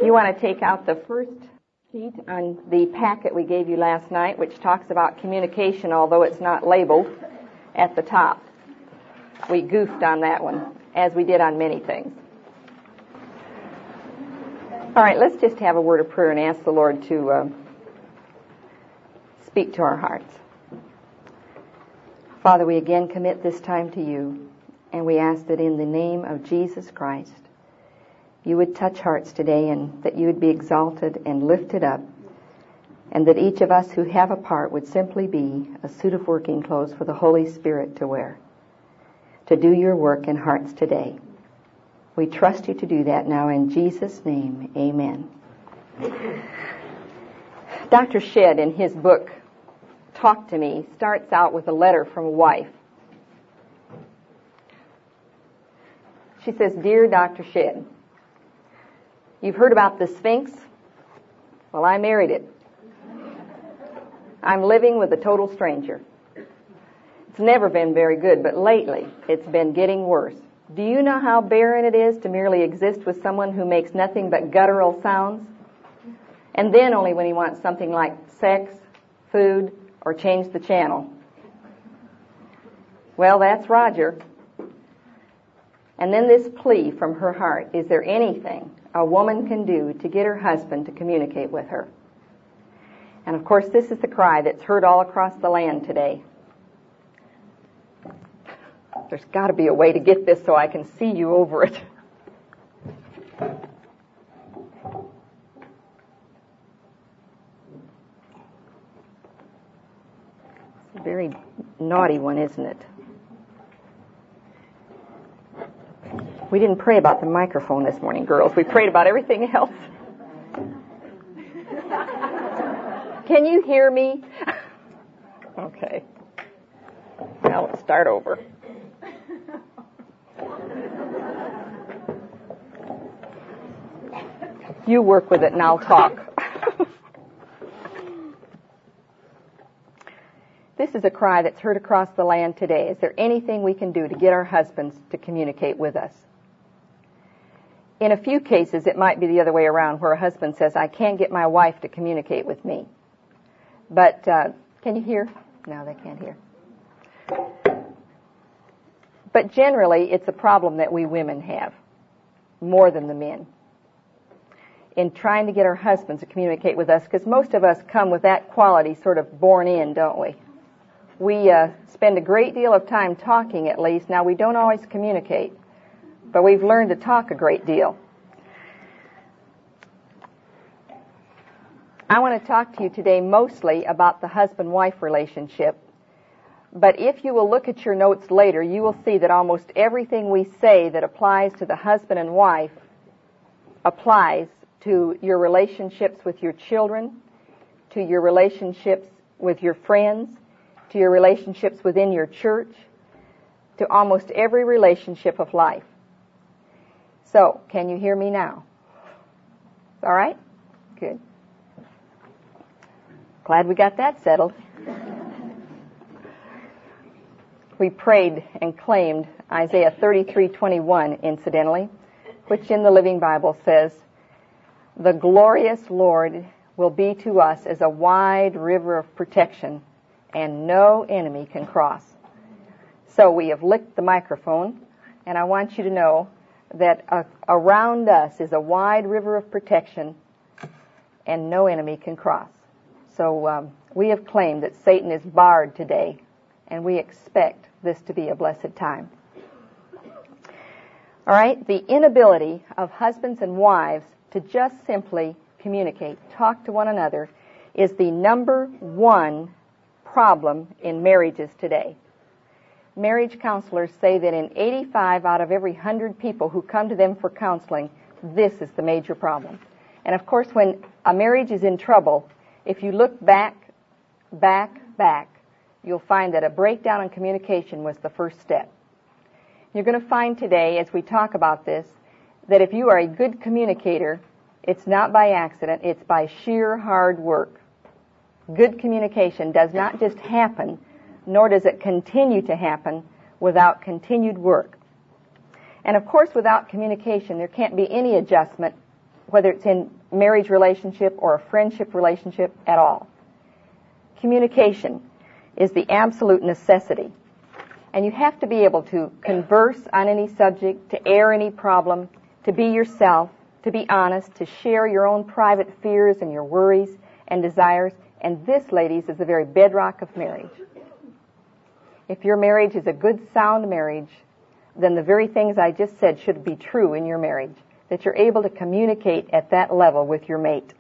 You want to take out the first sheet on the packet we gave you last night, which talks about communication, although it's not labeled at the top. We goofed on that one, as we did on many things. All right, let's just have a word of prayer and ask the Lord to speak to our hearts. Father, we again commit this time to you, and we ask that in the name of Jesus Christ, you would touch hearts today and that you would be exalted and lifted up, and that each of us who have a part would simply be a suit of working clothes for the Holy Spirit to wear, to do your work in hearts today. We trust you to do that now in Jesus' name, amen. Dr. Shedd, in his book, Talk to Me, starts out with a letter from a wife. She says, "Dear Dr. Shedd, you've heard about the Sphinx? Well, I married it. I'm living with a total stranger. It's never been very good, but lately it's been getting worse. Do you know how barren it is to merely exist with someone who makes nothing but guttural sounds? And then only when he wants something like sex, food, or change the channel. Well, that's Roger." And then this plea from her heart: is there anything a woman can do to get her husband to communicate with her? And of course, this is the cry that's heard all across the land today. There's got to be a way to get this so I can see you over it. It's a very naughty one, isn't it? We didn't pray about the microphone this morning, girls. We prayed about everything else. Can you hear me? Okay. Now let's start over. You work with it and I'll talk. This is a cry that's heard across the land today. Is there anything we can do to get our husbands to communicate with us? In a few cases, it might be the other way around, where a husband says, "I can't get my wife to communicate with me." But can you hear? No, they can't hear. But generally, it's a problem that we women have, more than the men, in trying to get our husbands to communicate with us, because most of us come with that quality sort of born in, don't we? We spend a great deal of time talking, at least. Now, we don't always communicate, but we've learned to talk a great deal. I want to talk to you today mostly about the husband-wife relationship, but if you will look at your notes later, you will see that almost everything we say that applies to the husband and wife applies to your relationships with your children, to your relationships with your friends, to your relationships within your church, to almost every relationship of life. So, can you hear me now? All right? Good. Glad we got that settled. We prayed and claimed Isaiah 33:21, incidentally, which in the Living Bible says, "The glorious Lord will be to us as a wide river of protection, and no enemy can cross." So we have licked the microphone, and I want you to know that around us is a wide river of protection, and no enemy can cross. So we have claimed that Satan is barred today, and we expect this to be a blessed time. All right, the inability of husbands and wives to just simply communicate, talk to one another, is the number one problem in marriages today. Marriage counselors say that in 85 out of every 100 people who come to them for counseling, this is the major problem. And of course, when a marriage is in trouble, if you look back, you'll find that a breakdown in communication was the first step. You're going to find today, as we talk about this, that if you are a good communicator, it's not by accident, it's by sheer hard work. Good communication does not just happen, nor does it continue to happen without continued work. And of course, without communication, there can't be any adjustment whether it's in marriage relationship or a friendship relationship at all. Communication is the absolute necessity. And you have to be able to converse on any subject, to air any problem, to be yourself, to be honest, to share your own private fears and your worries and desires. And this, ladies, is the very bedrock of marriage. If your marriage is a good, sound marriage, then the very things I just said should be true in your marriage, that you're able to communicate at that level with your mate.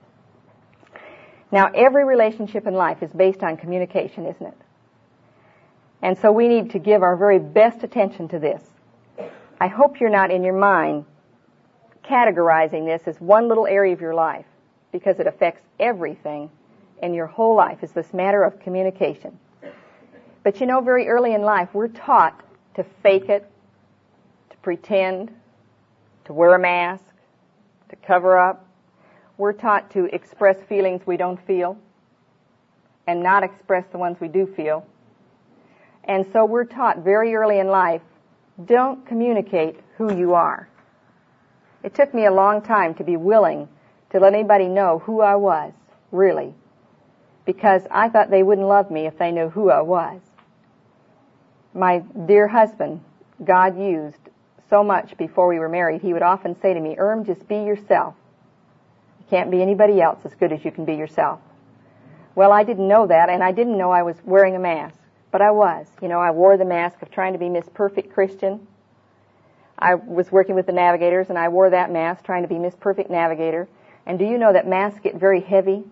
Now, every relationship in life is based on communication, isn't it? And so we need to give our very best attention to this. I hope you're not in your mind categorizing this as one little area of your life, because it affects everything in your whole life. It's this matter of communication. But you know, very early in life, we're taught to fake it, to pretend, to wear a mask, to cover up. We're taught to express feelings we don't feel and not express the ones we do feel. And so we're taught very early in life, don't communicate who you are. It took me a long time to be willing to let anybody know who I was, really, because I thought they wouldn't love me if they knew who I was. My dear husband, God used so much before we were married, he would often say to me, just be yourself. You can't be anybody else as good as you can be yourself. Well, I didn't know that, and I didn't know I was wearing a mask. But I was. You know, I wore the mask of trying to be Miss Perfect Christian. I was working with the navigators, and I wore that mask trying to be Miss Perfect Navigator. And do you know that masks get very heavy?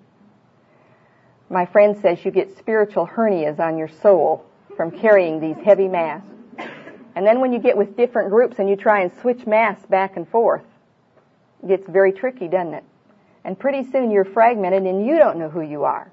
My friend says you get spiritual hernias on your soul from carrying these heavy masks. And then when you get with different groups and you try and switch masks back and forth, it gets very tricky, doesn't it? And pretty soon you're fragmented and you don't know who you are.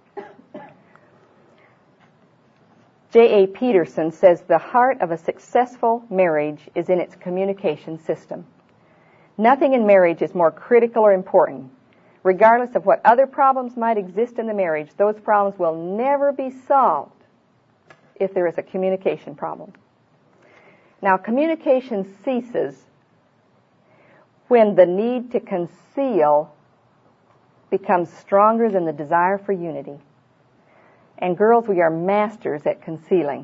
J.A. Peterson says the heart of a successful marriage is in its communication system. Nothing in marriage is more critical or important. Regardless of what other problems might exist in the marriage, those problems will never be solved if there is a communication problem. Now, communication ceases when the need to conceal becomes stronger than the desire for unity. And girls, we are masters at concealing.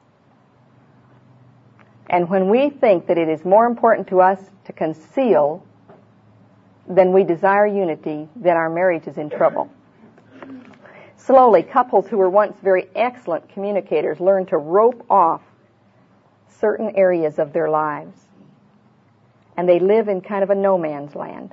And when we think that it is more important to us to conceal than we desire unity, then our marriage is in trouble. Slowly, couples who were once very excellent communicators learn to rope off certain areas of their lives. And they live in kind of a no man's land.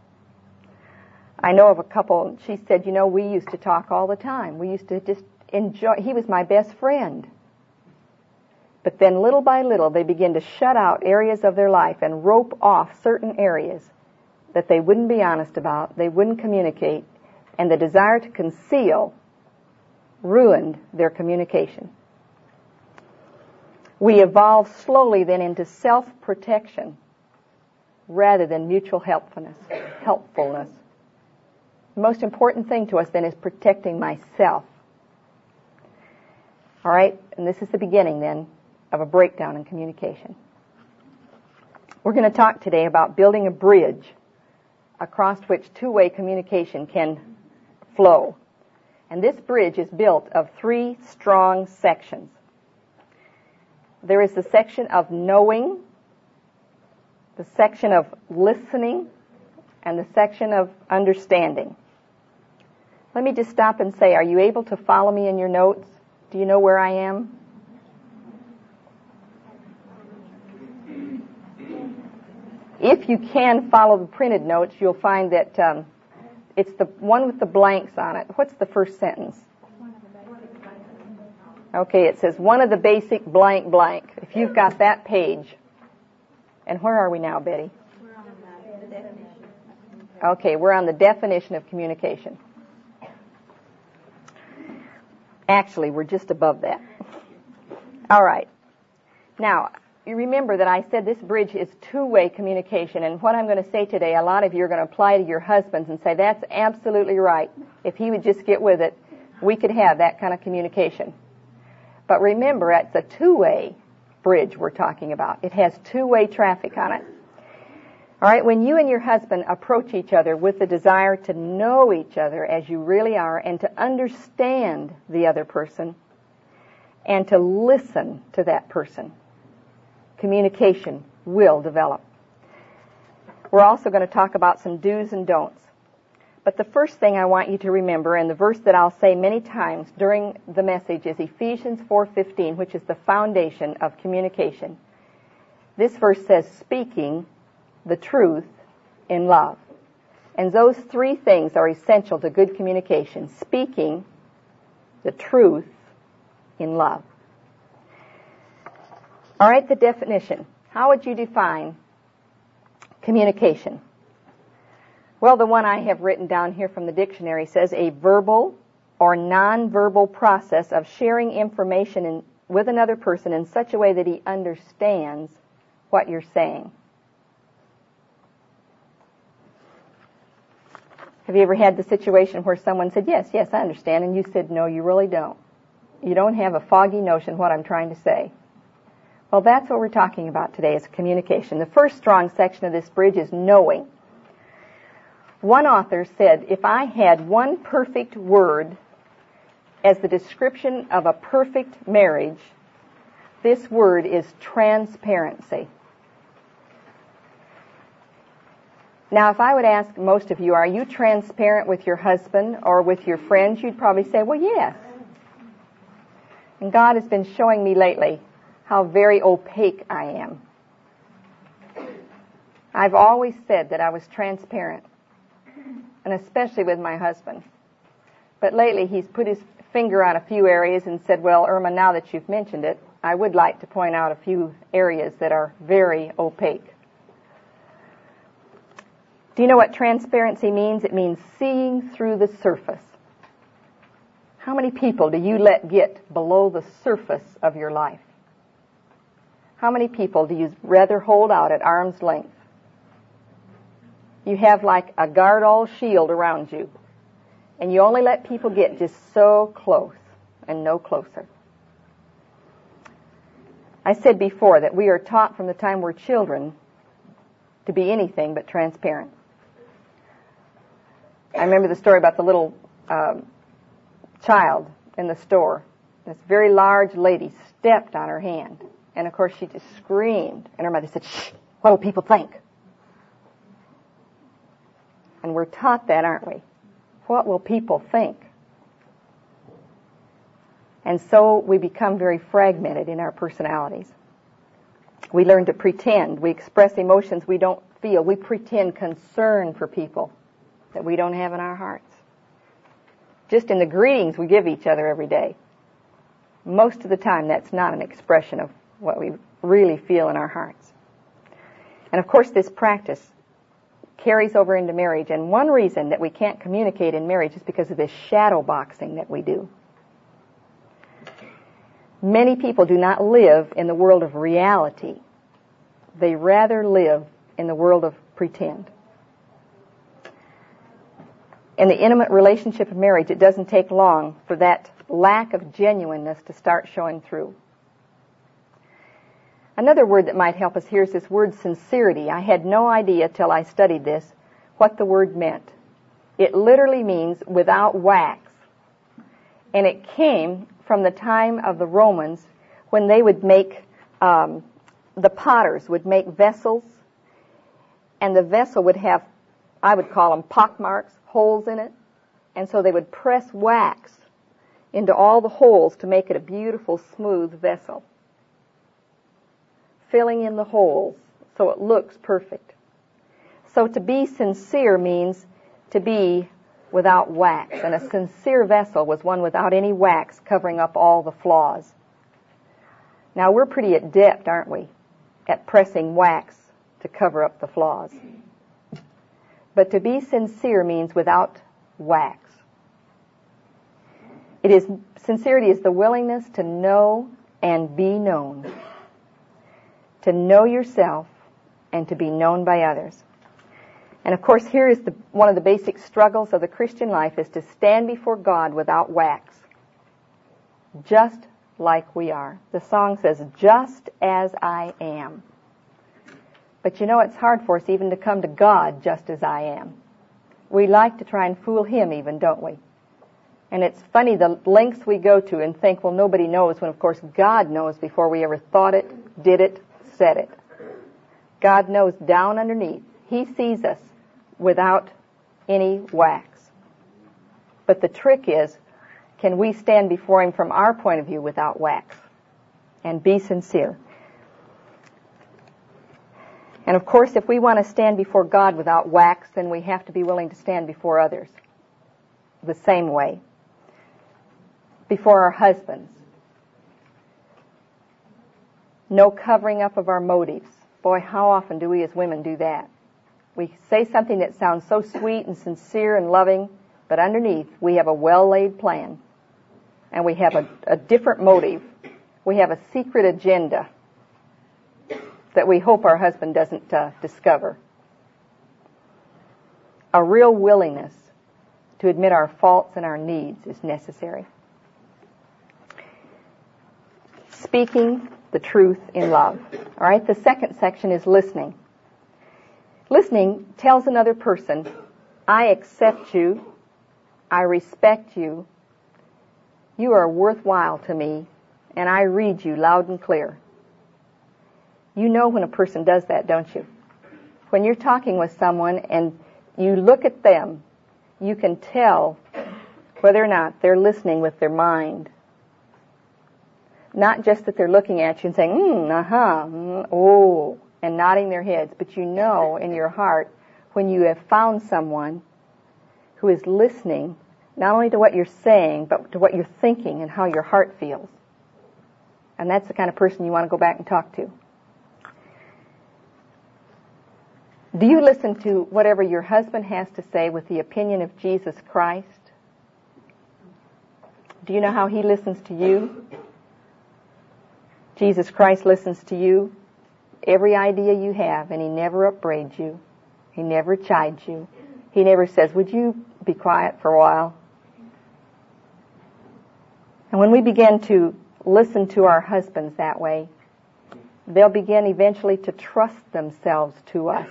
I know of a couple, she said, we used to talk all the time. We used to just enjoy, he was my best friend. But then little by little, they begin to shut out areas of their life and rope off certain areas that they wouldn't be honest about, they wouldn't communicate, and the desire to conceal ruined their communication. We evolve slowly then into self-protection rather than mutual helpfulness. The most important thing to us then is protecting myself. All right? And this is the beginning then of a breakdown in communication. We're going to talk today about building a bridge across which two-way communication can flow. And this bridge is built of 3 strong sections. There is the section of knowing, the section of listening, and the section of understanding. Let me just stop and say, are you able to follow me in your notes? Do you know where I am? If you can follow the printed notes, you'll find that it's the one with the blanks on it. What's the first sentence? Okay, it says one of the basic blank blank. If you've got that page. And where are we now, Betty? We're on the definition. Okay, we're on the definition of communication. Actually, we're just above that. All right. Now, you remember that I said this bridge is two-way communication, and what I'm going to say today, a lot of you are going to apply to your husbands and say, that's absolutely right. If he would just get with it, we could have that kind of communication. But remember, it's a two-way bridge we're talking about. It has two-way traffic on it. All right, when you and your husband approach each other with the desire to know each other as you really are and to understand the other person and to listen to that person, communication will develop. We're also going to talk about some do's and don'ts. But the first thing I want you to remember, and the verse that I'll say many times during the message, is Ephesians 4:15, which is the foundation of communication. This verse says, speaking the truth in love. And those three things are essential to good communication. Speaking the truth in love. All right, the definition. How would you define communication? Well, the one I have written down here from the dictionary says a verbal or nonverbal process of sharing information with another person in such a way that he understands what you're saying. Have you ever had the situation where someone said, yes, I understand, and you said, no, you really don't. You don't have a foggy notion what I'm trying to say. Well, that's what we're talking about today is communication. The first strong section of this bridge is knowing. One author said, if I had one perfect word as the description of a perfect marriage, this word is transparency. Now, if I would ask most of you, are you transparent with your husband or with your friends? You'd probably say, well, yes. And God has been showing me lately how very opaque I am. I've always said that I was transparent, and especially with my husband. But lately he's put his finger on a few areas and said, well, Irma, now that you've mentioned it, I would like to point out a few areas that are very opaque. Do you know what transparency means? It means seeing through the surface. How many people do you let get below the surface of your life? How many people do you rather hold out at arm's length? You have like a guard-all shield around you, and you only let people get just so close and no closer. I said before that we are taught from the time we're children to be anything but transparent. I remember the story about the little child in the store. This very large lady stepped on her hand. And, of course, she just screamed. And her mother said, shh, what will people think? And we're taught that, aren't we? What will people think? And so we become very fragmented in our personalities. We learn to pretend. We express emotions we don't feel. We pretend concern for people that we don't have in our hearts. Just in the greetings we give each other every day. Most of the time, that's not an expression of what we really feel in our hearts. And of course, this practice carries over into marriage. And one reason that we can't communicate in marriage is because of this shadow boxing that we do. Many people do not live in the world of reality. They rather live in the world of pretend. In the intimate relationship of marriage, it doesn't take long for that lack of genuineness to start showing through. Another word that might help us here is this word sincerity. I had no idea till I studied this what the word meant. It literally means without wax. And it came from the time of the Romans when they would make, the potters would make vessels, and the vessel would have, I would call them pockmarks, holes in it, and so they would press wax into all the holes to make it a beautiful, smooth vessel, filling in the holes so it looks perfect. So to be sincere means to be without wax, and a sincere vessel was one without any wax covering up all the flaws. Now, we're pretty adept, aren't we, at pressing wax to cover up the flaws. But to be sincere means without wax. Sincerity is the willingness to know and be known. To know yourself and to be known by others. And of course, here is one of the basic struggles of the Christian life is to stand before God without wax. Just like we are. The song says, just as I am. But you know, it's hard for us even to come to God just as I am. We like to try and fool Him even, don't we? And it's funny the lengths we go to and think, well, nobody knows, when of course God knows before we ever thought it, did it, said it. God knows down underneath. He sees us without any wax. But the trick is, can we stand before Him from our point of view without wax? And be sincere. And of course, if we want to stand before God without wax, then we have to be willing to stand before others the same way. Before our husbands. No covering up of our motives. Boy, how often do we as women do that? We say something that sounds so sweet and sincere and loving, but underneath we have a well-laid plan. And we have a different motive. We have a secret agenda that we hope our husband doesn't discover. A real willingness to admit our faults and our needs is necessary. Speaking the truth in love. All right, the second section is listening. Listening tells another person, I accept you, I respect you, you are worthwhile to me, and I read you loud and clear. You know when a person does that, don't you? When you're talking with someone and you look at them, you can tell whether or not they're listening with their mind. Not just that they're looking at you and saying, oh, and nodding their heads, but you know in your heart when you have found someone who is listening not only to what you're saying, but to what you're thinking and how your heart feels. And that's the kind of person you want to go back and talk to. Do you listen to whatever your husband has to say with the opinion of Jesus Christ? Do you know how He listens to you? Jesus Christ listens to you, every idea you have, and He never upbraids you. He never chides you. He never says, would you be quiet for a while? And when we begin to listen to our husbands that way, they'll begin eventually to trust themselves to us.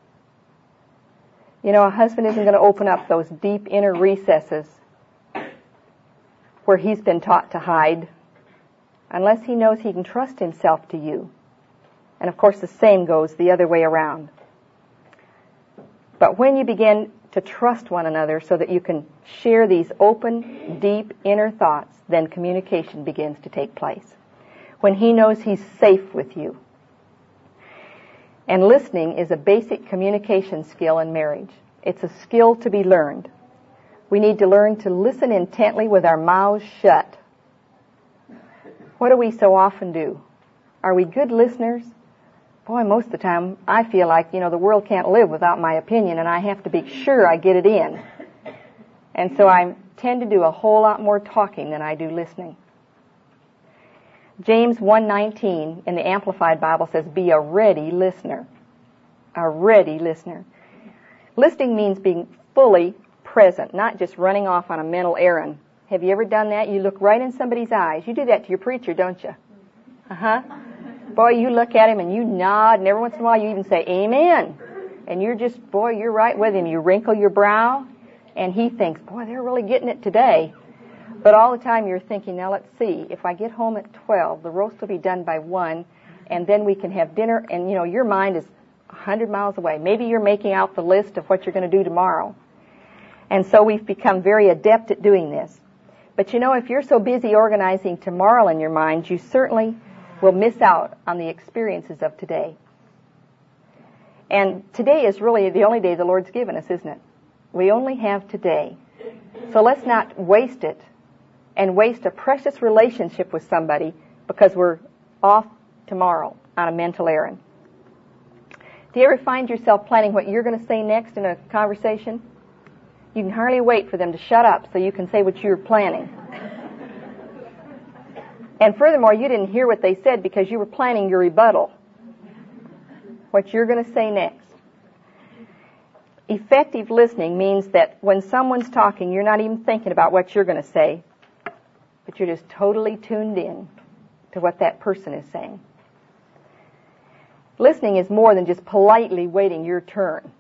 You know, a husband isn't going to open up those deep inner recesses where he's been taught to hide unless he knows he can trust himself to you. And of course the same goes the other way around. But when you begin to trust one another so that you can share these open, deep inner thoughts, then communication begins to take place. When he knows he's safe with you. And listening is a basic communication skill in marriage. It's a skill to be learned. We need to learn to listen intently with our mouths shut. What do we so often do? Are we good listeners? Boy, most of the time I feel like, the world can't live without my opinion and I have to be sure I get it in. And so I tend to do a whole lot more talking than I do listening. James 1:19 in the Amplified Bible says, be a ready listener. A ready listener. Listening means being fully present, not just running off on a mental errand. Have you ever done that? You look right in somebody's eyes. You do that to your preacher, don't you? Boy, you look at him and you nod, and every once in a while you even say, amen. And you're right with him. You wrinkle your brow, and he thinks, boy, they're really getting it today. But all the time you're thinking, now let's see, if I get home at 12, the roast will be done by 1, and then we can have dinner, and your mind is 100 miles away. Maybe you're making out the list of what you're going to do tomorrow. And so we've become very adept at doing this. But if you're so busy organizing tomorrow in your mind, you certainly will miss out on the experiences of today. And today is really the only day the Lord's given us, isn't it? We only have today. So let's not waste it and waste a precious relationship with somebody because we're off tomorrow on a mental errand. Do you ever find yourself planning what you're going to say next in a conversation? You can hardly wait for them to shut up so you can say what you're planning. And furthermore, you didn't hear what they said because you were planning your rebuttal. What you're going to say next. Effective listening means that when someone's talking, you're not even thinking about what you're going to say, but you're just totally tuned in to what that person is saying. Listening is more than just politely waiting your turn.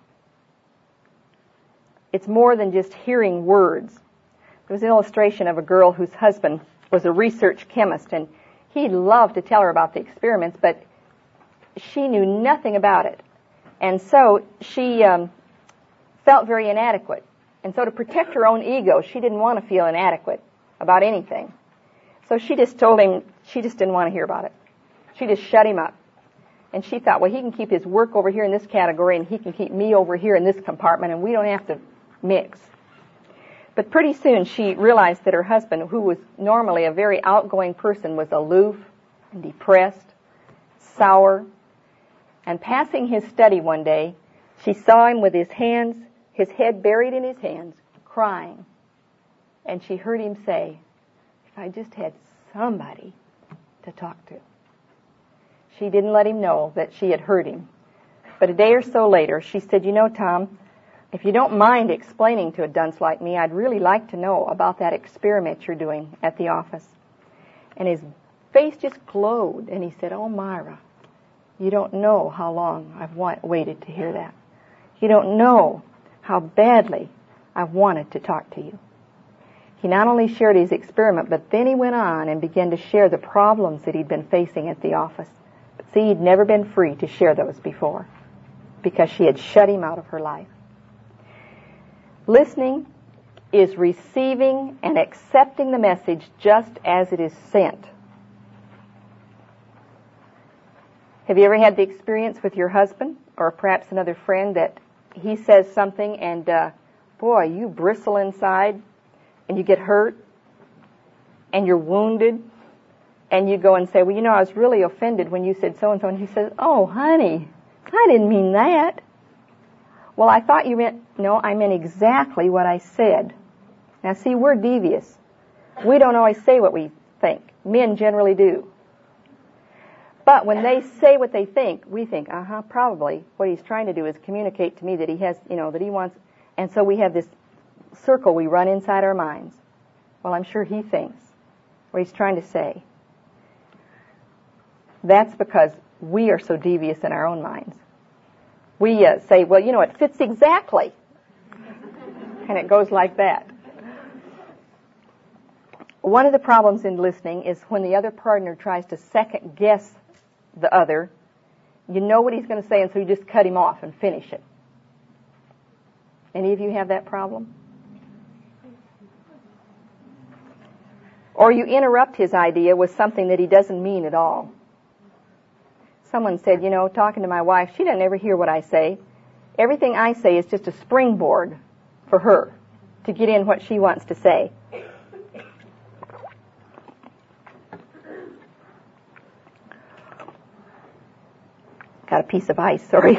It's more than just hearing words. There was an illustration of a girl whose husband was a research chemist, and he loved to tell her about the experiments, but she knew nothing about it. And so she felt very inadequate. And so to protect her own ego, she didn't want to feel inadequate about anything. So she just told him she just didn't want to hear about it. She just shut him up. And she thought, well, he can keep his work over here in this category, and he can keep me over here in this compartment, and we don't have to mix. But pretty soon she realized that her husband, who was normally a very outgoing person, was aloof and depressed, sour. And passing his study one day, she saw him with his head buried in his hands, crying. And she heard him say, if I just had somebody to talk to. She didn't let him know that she had heard him. But a day or so later, she said, you know, Tom, if you don't mind explaining to a dunce like me, I'd really like to know about that experiment you're doing at the office. And his face just glowed, and he said, oh, Myra, you don't know how long I've waited to hear that. You don't know how badly I've wanted to talk to you. He not only shared his experiment, but then he went on and began to share the problems that he'd been facing at the office. But see, he'd never been free to share those before because she had shut him out of her life. Listening is receiving and accepting the message just as it is sent. Have you ever had the experience with your husband or perhaps another friend that he says something and, boy, you bristle inside and you get hurt and you're wounded and you go and say, well, you know, I was really offended when you said so-and-so. And he says, oh, honey, I didn't mean that. Well, I thought you meant, no, I meant exactly what I said. Now, see, we're devious. We don't always say what we think. Men generally do. But when they say what they think, we think, probably what he's trying to do is communicate to me that he has, that he wants. And so we have this circle we run inside our minds. Well, I'm sure he thinks what he's trying to say. That's because we are so devious in our own minds. We say, well, it fits exactly. And it goes like that. One of the problems in listening is when the other partner tries to second guess the other, you know what he's going to say, and so you just cut him off and finish it. Any of you have that problem? Or you interrupt his idea with something that he doesn't mean at all. Someone said, talking to my wife, she doesn't ever hear what I say. Everything I say is just a springboard for her to get in what she wants to say. Got a piece of ice, sorry.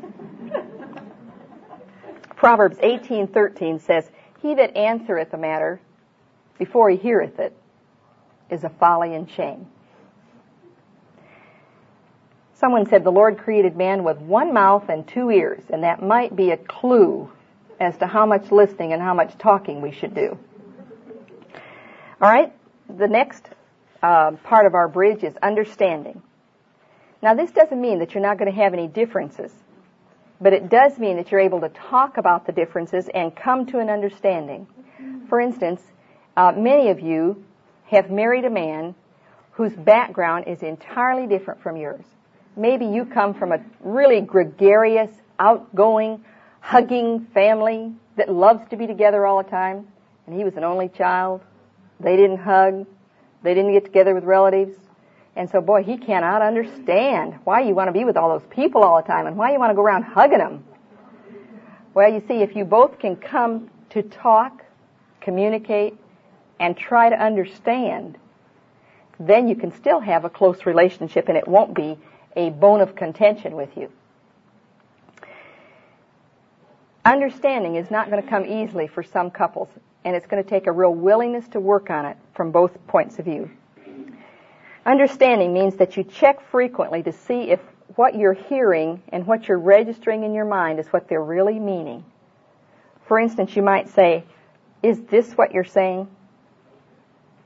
Proverbs 18:13 says, he that answereth a matter before he heareth it is a folly and shame. Someone said the Lord created man with one mouth and two ears, and that might be a clue as to how much listening and how much talking we should do. All right, the next part of our bridge is understanding. Now, this doesn't mean that you're not going to have any differences, but it does mean that you're able to talk about the differences and come to an understanding. For instance, many of you have married a man whose background is entirely different from yours. Maybe you come from a really gregarious, outgoing, hugging family that loves to be together all the time, and he was an only child. They didn't hug. They didn't get together with relatives. And so, boy, he cannot understand why you want to be with all those people all the time and why you want to go around hugging them. Well, you see, if you both can come to talk, communicate, and try to understand, then you can still have a close relationship and it won't be a bone of contention with you. Understanding is not going to come easily for some couples, and it's going to take a real willingness to work on it from both points of view. Understanding means that you check frequently to see if what you're hearing and what you're registering in your mind is what they're really meaning. For instance, you might say, is this what you're saying?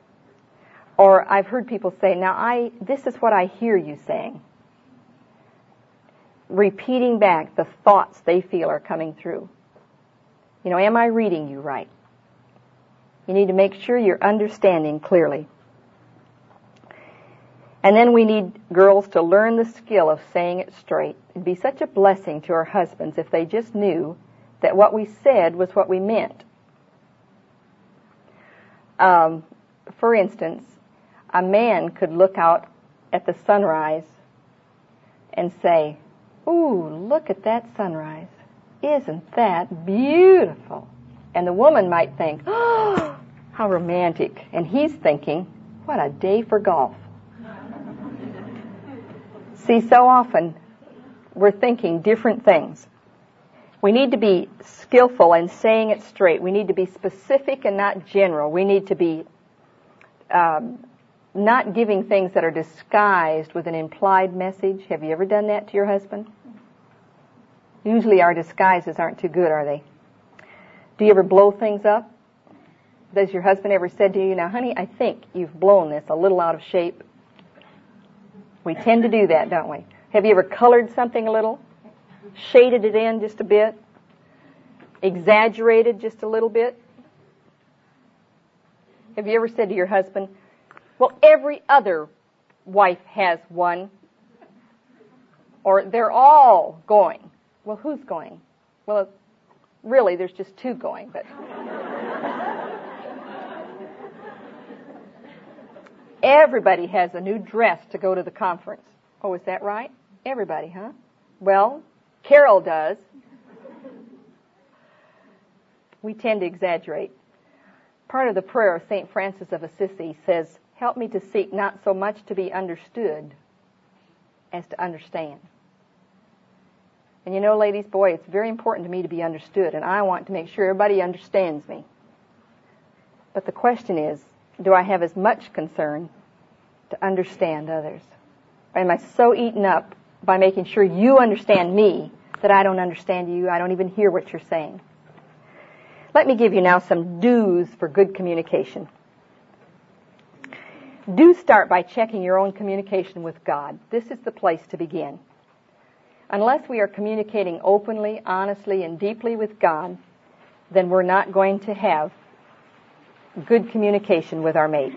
Or I've heard people say, now this is what I hear you saying. repeating back the thoughts they feel are coming through. You know, am I reading you right? You need to make sure you're understanding clearly. And then we need girls to learn the skill of saying it straight. It'd be such a blessing to our husbands if they just knew that what we said was what we meant. For instance, a man could look out at the sunrise and say, "Ooh, look at that sunrise. Isn't that beautiful?" And the woman might think, "Oh, how romantic." And he's thinking, "What a day for golf." See, so often we're thinking different things. We need to be skillful in saying it straight. We need to be specific and not general. We need to be not giving things that are disguised with an implied message. Have you ever done that to your husband? Usually our disguises aren't too good, are they? Do you ever blow things up? Does your husband ever said to you, "Now, honey, I think you've blown this a little out of shape"? We tend to do that, don't we? Have you ever colored something a little? Shaded it in just a bit? Exaggerated just a little bit? Have you ever said to your husband, "Well, every other wife has one," or "They're all going"? Well, who's going? Well, really, there's just two going, but everybody has a new dress to go to the conference. Oh, is that right? Everybody, huh? Well, Carol does. We tend to exaggerate. Part of the prayer of St. Francis of Assisi says, "Help me to seek not so much to be understood as to understand." And you know, ladies, boy, it's very important to me to be understood, and I want to make sure everybody understands me. But the question is, do I have as much concern to understand others? Or am I so eaten up by making sure you understand me that I don't understand you, I don't even hear what you're saying? Let me give you now some do's for good communication. Do start by checking your own communication with God. This is the place to begin. Unless we are communicating openly, honestly, and deeply with God, then we're not going to have good communication with our mate.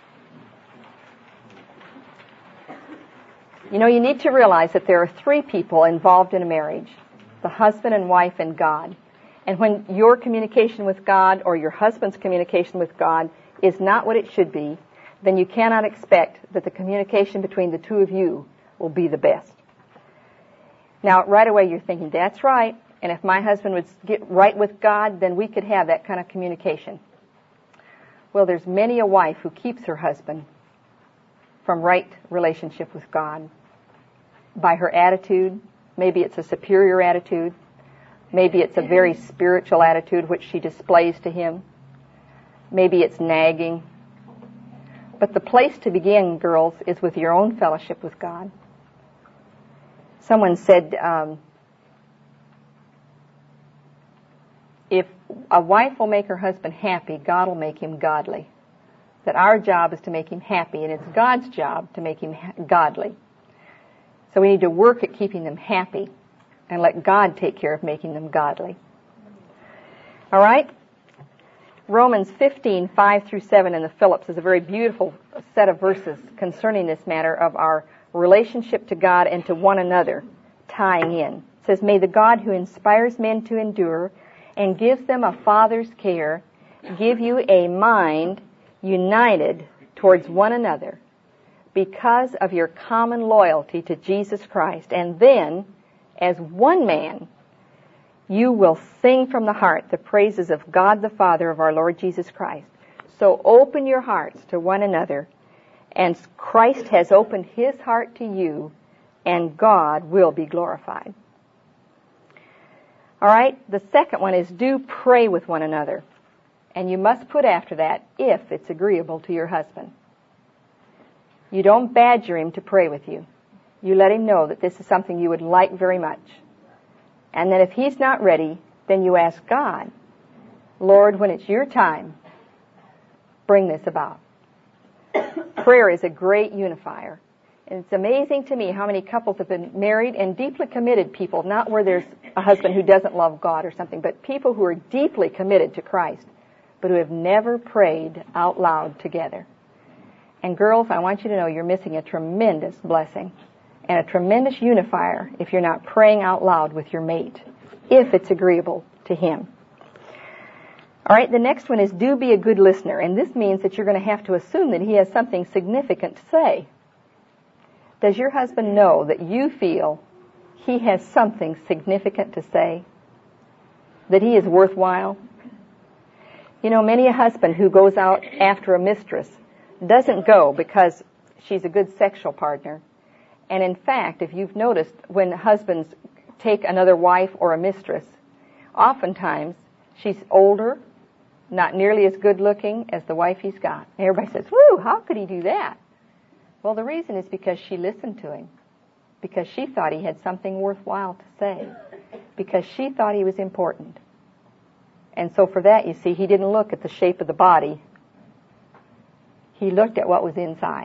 You know, you need to realize that there are three people involved in a marriage: the husband and wife and God. And when your communication with God or your husband's communication with God is not what it should be, then you cannot expect that the communication between the two of you will be the best. Now, right away you're thinking, "That's right, and if my husband would get right with God, then we could have that kind of communication." Well, there's many a wife who keeps her husband from right relationship with God by her attitude. Maybe it's a superior attitude. Maybe it's a very spiritual attitude which she displays to him. Maybe it's nagging. But the place to begin, girls, is with your own fellowship with God. Someone said, if a wife will make her husband happy, God will make him godly. That our job is to make him happy, and it's God's job to make him godly. So we need to work at keeping them happy and let God take care of making them godly. All right? Romans 15:5-7 in the Phillips is a very beautiful set of verses concerning this matter of our relationship to God and to one another, tying in. It says, "May the God who inspires men to endure and gives them a father's care give you a mind united towards one another because of your common loyalty to Jesus Christ. And then, as one man, you will sing from the heart the praises of God the Father of our Lord Jesus Christ." So open your hearts to one another, and Christ has opened his heart to you, and God will be glorified. All right, the second one is do pray with one another. And you must put after that, if it's agreeable to your husband. You don't badger him to pray with you. You let him know that this is something you would like very much. And then if he's not ready, then you ask God, "Lord, when it's your time, bring this about." Prayer is a great unifier. And it's amazing to me how many couples have been married and deeply committed people, not where there's a husband who doesn't love God or something, but people who are deeply committed to Christ, but who have never prayed out loud together. And girls, I want you to know you're missing a tremendous blessing and a tremendous unifier if you're not praying out loud with your mate, if it's agreeable to him. All right, the next one is do be a good listener, and this means that you're going to have to assume that he has something significant to say. Does your husband know that you feel he has something significant to say? That he is worthwhile? You know, many a husband who goes out after a mistress doesn't go because she's a good sexual partner. And in fact, if you've noticed, when husbands take another wife or a mistress, oftentimes she's older, not nearly as good looking as the wife he's got. And everybody says, woo, how could he do that? Well, the reason is because she listened to him, because she thought he had something worthwhile to say, because she thought he was important. And so for that, you see, he didn't look at the shape of the body. He looked at what was inside.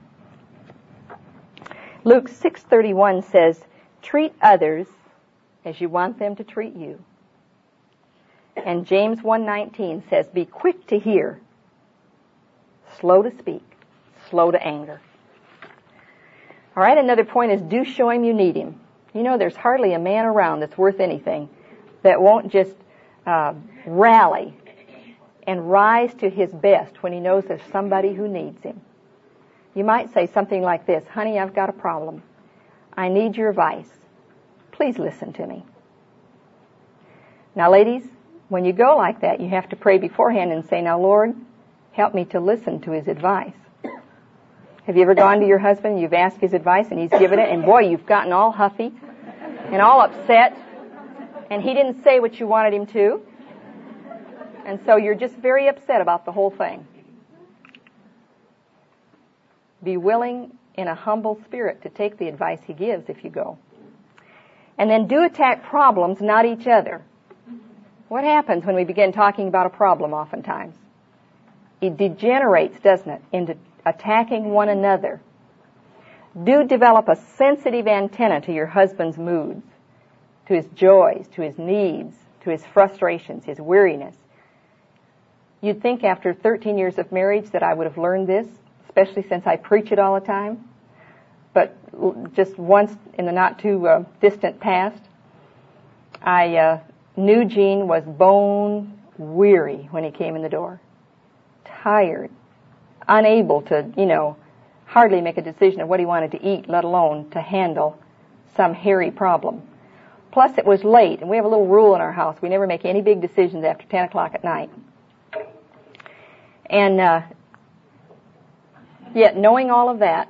Luke 6:31 says, treat others as you want them to treat you. And James 1:19 says, be quick to hear, slow to speak, slow to anger. All right, another point is do show him you need him. You know, there's hardly a man around that's worth anything that won't just rally and rise to his best when he knows there's somebody who needs him. You might say something like this, honey, I've got a problem. I need your advice. Please listen to me. Now, ladies, when you go like that, you have to pray beforehand and say, now, Lord, help me to listen to his advice. Have you ever gone to your husband and you've asked his advice and he's given it, and boy, you've gotten all huffy and all upset, and he didn't say what you wanted him to, and so you're just very upset about the whole thing. Be willing in a humble spirit to take the advice he gives if you go. And then do attack problems, not each other. What happens when we begin talking about a problem oftentimes? It degenerates, doesn't it, into attacking one another. Do develop a sensitive antenna to your husband's moods, to his joys, to his needs, to his frustrations, his weariness. You'd think after 13 years of marriage that I would have learned this, especially since I preach it all the time. But just once in the not too distant past, I knew Gene was bone weary when he came in the door. Tired. Unable to, hardly make a decision of what he wanted to eat, let alone to handle some hairy problem. Plus, it was late, and we have a little rule in our house. We never make any big decisions after 10 o'clock at night. And yet, knowing all of that,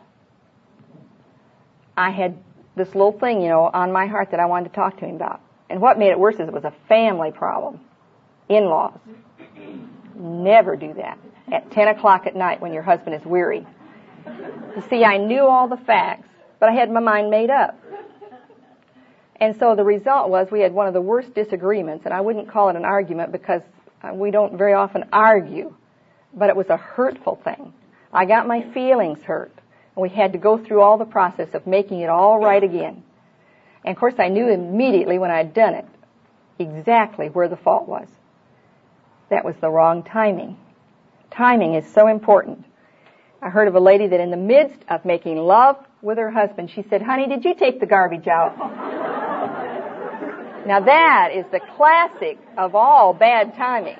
I had this little thing, on my heart that I wanted to talk to him about. And what made it worse is it was a family problem. In-laws. Never do that at 10 o'clock at night when your husband is weary. You see, I knew all the facts, but I had my mind made up. And so the result was we had one of the worst disagreements, and I wouldn't call it an argument because we don't very often argue, but it was a hurtful thing. I got my feelings hurt, and we had to go through all the process of making it all right again. And of course, I knew immediately when I'd done it exactly where the fault was. That was the wrong timing. Timing is so important. I heard of a lady that in the midst of making love with her husband, she said, honey, did you take the garbage out? Now that is the classic of all bad timing.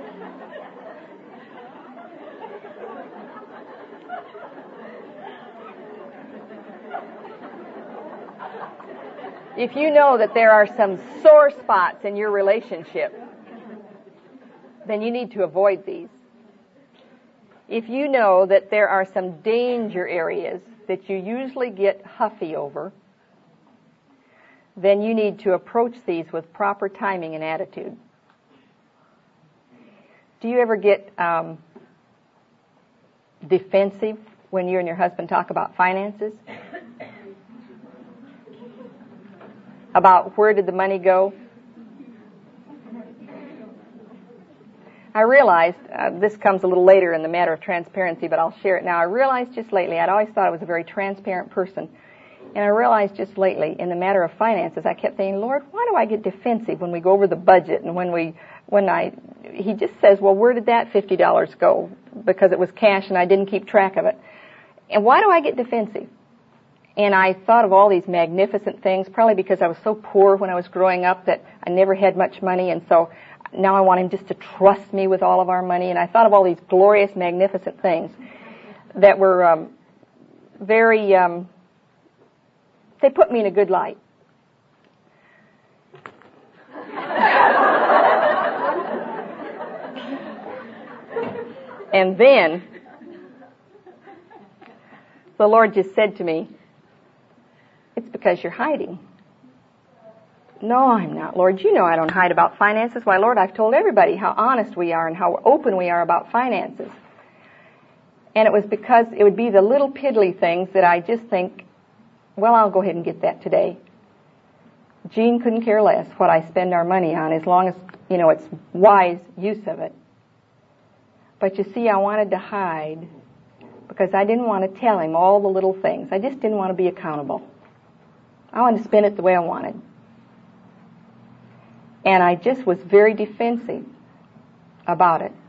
If you know that there are some sore spots in your relationship, then you need to avoid these. If you know that there are some danger areas that you usually get huffy over, then you need to approach these with proper timing and attitude. Do you ever get defensive when you and your husband talk about finances? About where did the money go? I realized, this comes a little later in the matter of transparency, but I'll share it now. I realized just lately, I'd always thought I was a very transparent person. And I realized just lately, in the matter of finances, I kept thinking, Lord, why do I get defensive when we go over the budget and he just says, well, where did that $50 go? Because it was cash and I didn't keep track of it. And why do I get defensive? And I thought of all these magnificent things, probably because I was so poor when I was growing up that I never had much money, and so now I want him just to trust me with all of our money. And I thought of all these glorious, magnificent things that were very, they put me in a good light. And then the Lord just said to me, it's because you're hiding. No, I'm not, Lord. You know I don't hide about finances. Why, Lord, I've told everybody how honest we are and how open we are about finances. And it was because it would be the little piddly things that I just think, well, I'll go ahead and get that today. Jean couldn't care less what I spend our money on as long as, it's wise use of it. But you see, I wanted to hide because I didn't want to tell him all the little things. I just didn't want to be accountable. I wanted to spend it the way I wanted. And I just was very defensive about it.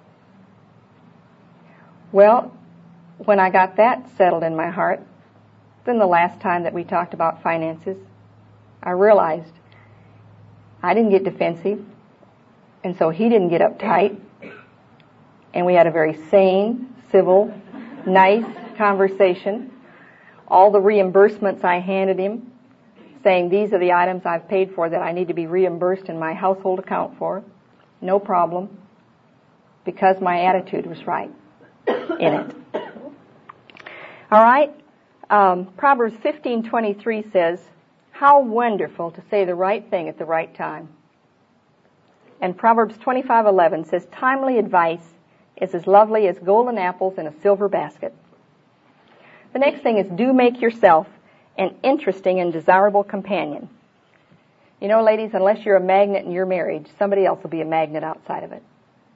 Well, when I got that settled in my heart, then the last time that we talked about finances, I realized I didn't get defensive, and so he didn't get uptight, and we had a very sane, civil, nice conversation. All the reimbursements I handed him, saying these are the items I've paid for that I need to be reimbursed in my household account for. No problem, because my attitude was right in it. All right? Proverbs 15:23 says, how wonderful to say the right thing at the right time. And Proverbs 25:11 says, timely advice is as lovely as golden apples in a silver basket. The next thing is, do make yourself an interesting and desirable companion. You know, ladies, unless you're a magnet in your marriage, somebody else will be a magnet outside of it.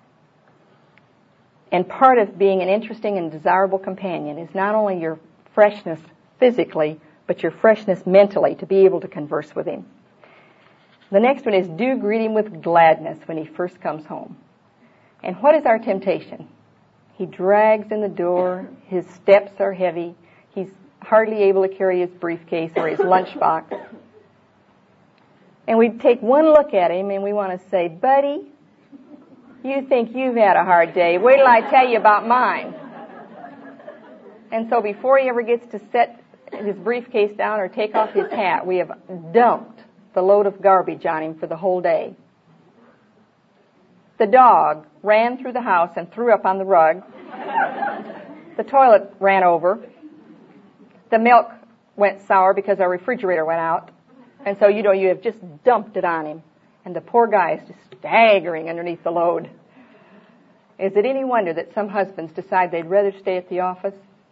And part of being an interesting and desirable companion is not only your freshness physically, but your freshness mentally to be able to converse with him. The next one is, do greet him with gladness when he first comes home. And what is our temptation? He drags in the door, his steps are heavy, he's hardly able to carry his briefcase or his lunchbox. And we take one look at him and we want to say, buddy, you think you've had a hard day. Wait till I tell you about mine. And so before he ever gets to set his briefcase down or take off his hat, we have dumped the load of garbage on him for the whole day. The dog ran through the house and threw up on the rug. The toilet ran over. The milk went sour because our refrigerator went out. And so, you have just dumped it on him. And the poor guy is just staggering underneath the load. Is it any wonder that some husbands decide they'd rather stay at the office?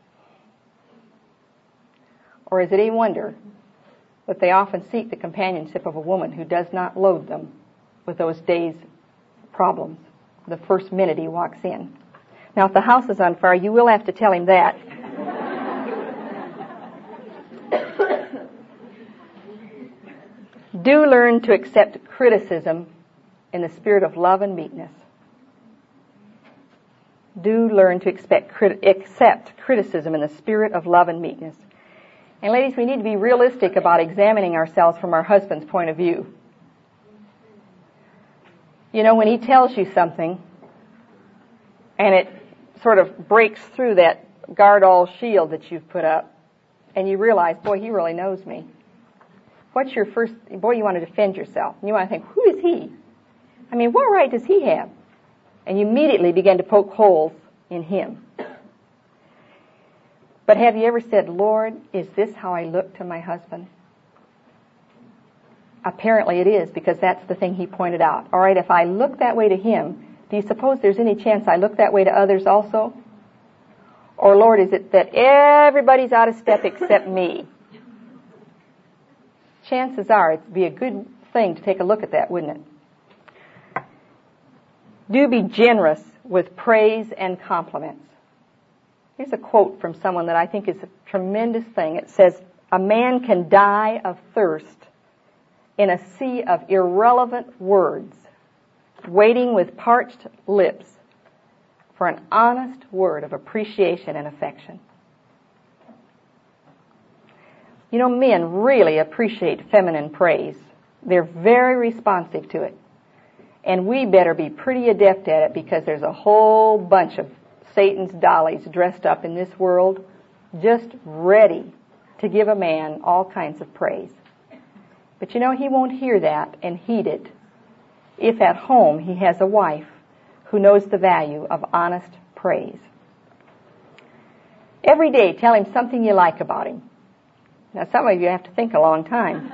Or is it any wonder that they often seek the companionship of a woman who does not load them with those day's problems the first minute he walks in? Now, if the house is on fire, you will have to tell him that. Do learn to accept criticism in the spirit of love and meekness. Do learn to accept criticism in the spirit of love and meekness. And ladies, we need to be realistic about examining ourselves from our husband's point of view. When he tells you something and it sort of breaks through that guard-all shield that you've put up and you realize, boy, he really knows me. What's your first, you want to defend yourself. And you want to think, who is he? What right does he have? And you immediately begin to poke holes in him. But have you ever said, Lord, is this how I look to my husband? Apparently it is, because that's the thing he pointed out. All right, if I look that way to him, do you suppose there's any chance I look that way to others also? Or, Lord, is it that everybody's out of step except me? Chances are it'd be a good thing to take a look at that, wouldn't it? Do be generous with praise and compliments. Here's a quote from someone that I think is a tremendous thing. It says, "A man can die of thirst in a sea of irrelevant words, waiting with parched lips for an honest word of appreciation and affection." You know, men really appreciate feminine praise. They're very responsive to it. And we better be pretty adept at it, because there's a whole bunch of Satan's dollies dressed up in this world, just ready to give a man all kinds of praise. But you know, he won't hear that and heed it if at home he has a wife who knows the value of honest praise. Every day, tell him something you like about him. Now, some of you have to think a long time.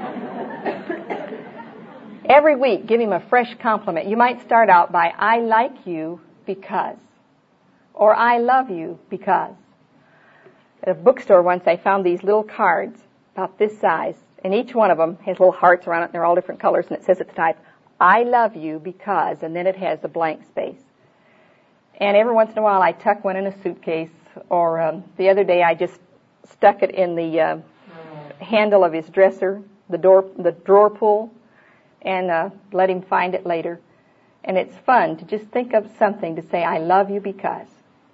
Every week, give him a fresh compliment. You might start out by, "I like you because," or "I love you because." At a bookstore once, I found these little cards about this size, and each one of them has little hearts around it, and they're all different colors, and it says at the top, "I love you because," and then it has a blank space. And every once in a while, I tuck one in a suitcase, or the other day, I just stuck it in the handle of his dresser, the drawer pull, and let him find it later. And it's fun to just think of something to say, "I love you because."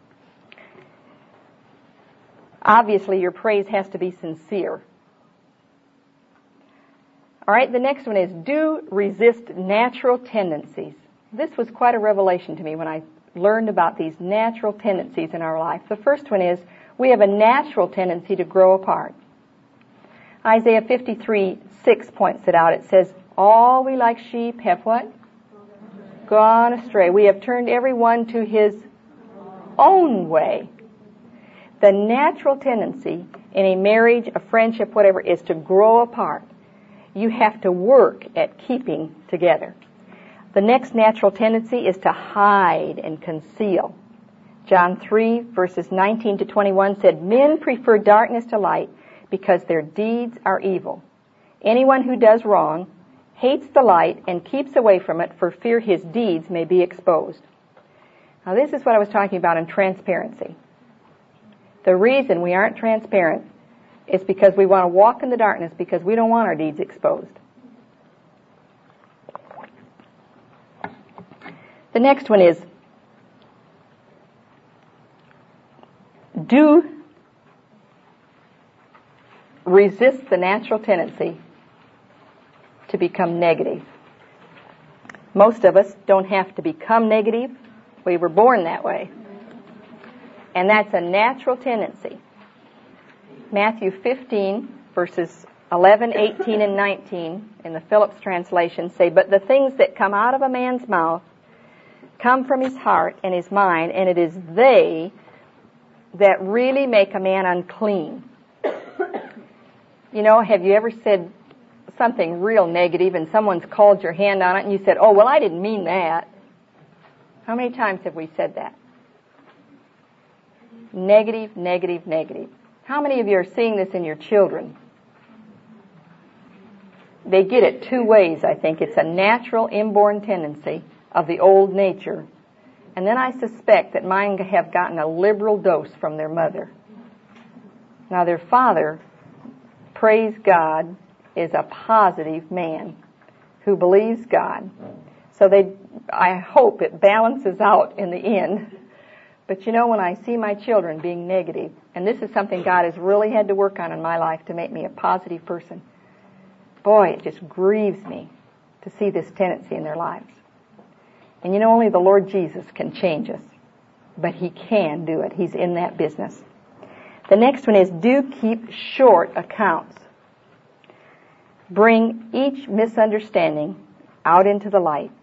Obviously, your praise has to be sincere. All right, the next one is, do resist natural tendencies. This was quite a revelation to me when I learned about these natural tendencies in our life. The first one is, we have a natural tendency to grow apart. Isaiah 53:6 points it out. It says, "All we like sheep have" what? "Gone astray. We have turned every one to his own way." The natural tendency in a marriage, a friendship, whatever, is to grow apart. You have to work at keeping together. The next natural tendency is to hide and conceal. John 3, verses 19 to 21 said, "Men prefer darkness to light because their deeds are evil. Anyone who does wrong hates the light and keeps away from it for fear his deeds may be exposed." Now, this is what I was talking about in transparency. The reason we aren't transparent is because we want to walk in the darkness, because we don't want our deeds exposed. The next one is, do resist the natural tendency to become negative. Most of us don't have to become negative. We were born that way. And that's a natural tendency. Matthew 15, verses 11, 18, and 19 in the Phillips translation say, "But the things that come out of a man's mouth come from his heart and his mind, and it is they that really make a man unclean." You know, have you ever said something real negative and someone's called your hand on it and you said, "Oh, well, I didn't mean that"? How many times have we said that? Negative, negative, negative. How many of you are seeing this in your children? They get it two ways, I think. It's a natural inborn tendency of the old nature. And then I suspect that mine have gotten a liberal dose from their mother. Now, their father, praise God, is a positive man who believes God. So I hope it balances out in the end. But you know, when I see my children being negative, and this is something God has really had to work on in my life to make me a positive person, boy, it just grieves me to see this tendency in their lives. And you know, only the Lord Jesus can change us. But He can do it. He's in that business. The next one is, do keep short accounts. Bring each misunderstanding out into the light.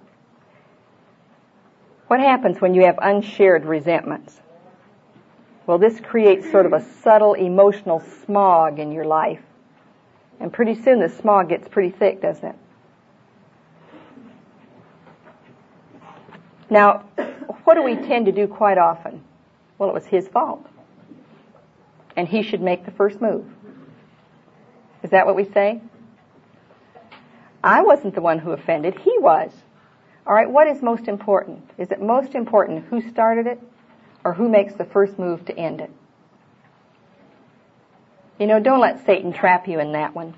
What happens when you have unshared resentments? Well, this creates sort of a subtle emotional smog in your life. And pretty soon the smog gets pretty thick, doesn't it? Now, what do we tend to do quite often? Well, it was his fault. And he should make the first move. Is that what we say? I wasn't the one who offended. He was. All right, what is most important? Is it most important who started it or who makes the first move to end it? You know, don't let Satan trap you in that one.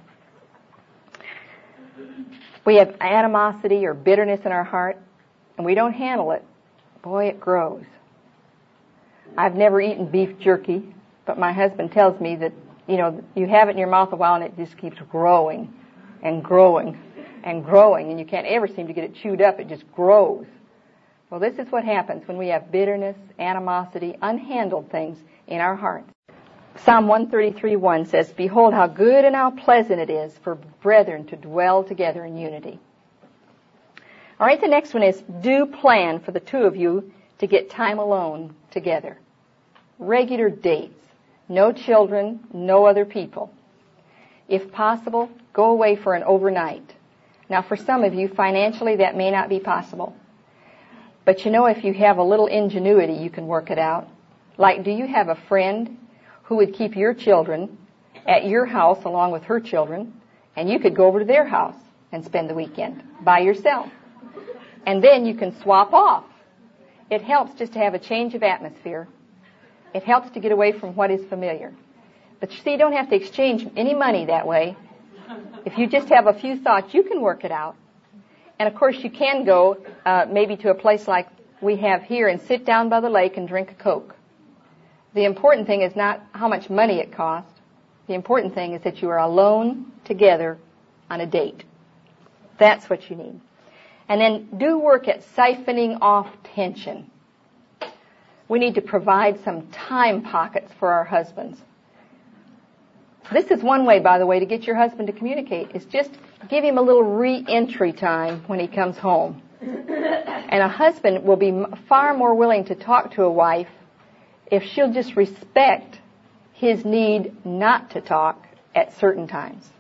We have animosity or bitterness in our heart, and we don't handle it. Boy, it grows. I've never eaten beef jerky, but my husband tells me that, you know, you have it in your mouth a while and it just keeps growing and growing and growing, and you can't ever seem to get it chewed up. It just grows. Well, this is what happens when we have bitterness, animosity, unhandled things in our hearts. Psalm 133:1 says, "Behold how good and how pleasant it is for brethren to dwell together in unity." All right, the next one is, do plan for the two of you to get time alone together. Regular dates. No children, no other people. If possible, go away for an overnight. Now, for some of you, financially, that may not be possible. But you know, if you have a little ingenuity, you can work it out. Like, do you have a friend who would keep your children at your house along with her children, and you could go over to their house and spend the weekend by yourself? And then you can swap off. It helps just to have a change of atmosphere. It helps to get away from what is familiar. But you see, you don't have to exchange any money that way. If you just have a few thoughts, you can work it out. And of course, you can go maybe to a place like we have here and sit down by the lake and drink a Coke. The important thing is not how much money it costs. The important thing is that you are alone together on a date. That's what you need. And then do work at siphoning off tension. We need to provide some time pockets for our husbands. This is one way, by the way, to get your husband to communicate, is just give him a little re-entry time when he comes home. And a husband will be far more willing to talk to a wife if she'll just respect his need not to talk at certain times.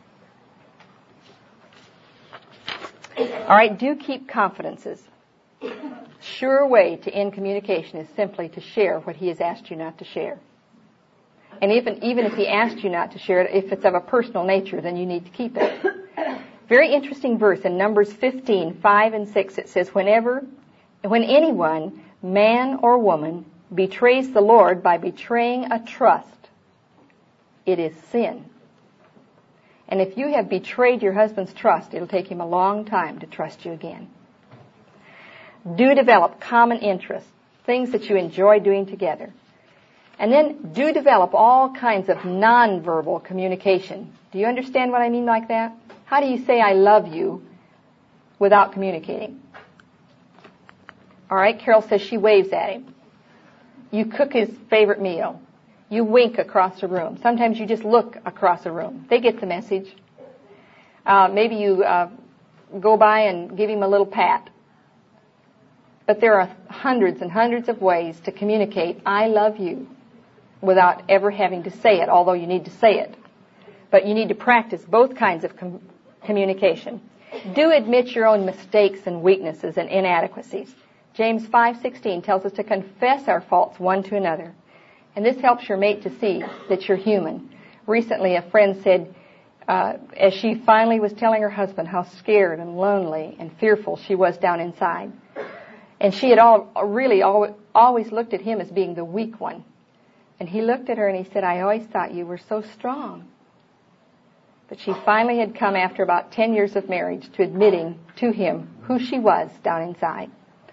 All right, do keep confidences. Sure way to end communication is simply to share what he has asked you not to share. And even if he asked you not to share it, if it's of a personal nature, then you need to keep it. Very interesting verse in Numbers 15:5 and 6. It says, when anyone, man or woman, betrays the Lord by betraying a trust, it is sin. And if you have betrayed your husband's trust, it'll take him a long time to trust you again. Do develop common interests, things that you enjoy doing together. And then do develop all kinds of nonverbal communication. Do you understand what I mean like that? How do you say I love you without communicating? All right, Carol says she waves at him. You cook his favorite meal. You wink across the room. Sometimes you just look across the room. They get the message. Maybe you go by and give him a little pat. But there are hundreds and hundreds of ways to communicate I love you without ever having to say it, although you need to say it. But you need to practice both kinds of communication. Do admit your own mistakes and weaknesses and inadequacies. James 5:16 tells us to confess our faults one to another. And this helps your mate to see that you're human. Recently, a friend said, as she finally was telling her husband how scared and lonely and fearful she was down inside, and she had always looked at him as being the weak one. And he looked at her and he said, I always thought you were so strong. But she finally had come after about 10 years of marriage to admitting to him who she was down inside.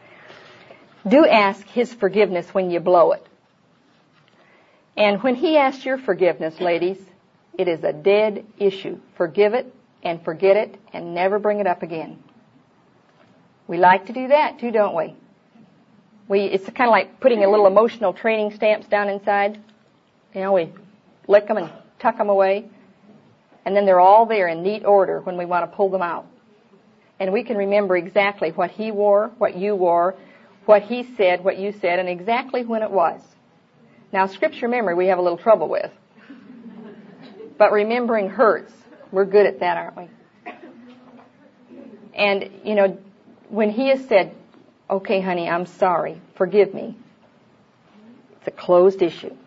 Do ask his forgiveness when you blow it. And when he asks your forgiveness, ladies, it is a dead issue. Forgive it and forget it and never bring it up again. We like to do that too, don't we? It's kind of like putting a little emotional training stamps down inside. You know, we lick them and tuck them away. And then they're all there in neat order when we want to pull them out. And we can remember exactly what he wore, what you wore, what he said, what you said, and exactly when it was. Now, scripture memory we have a little trouble with. But remembering hurts. We're good at that, aren't we? And, you know, when he has said, okay, honey, I'm sorry, forgive me, it's a closed issue.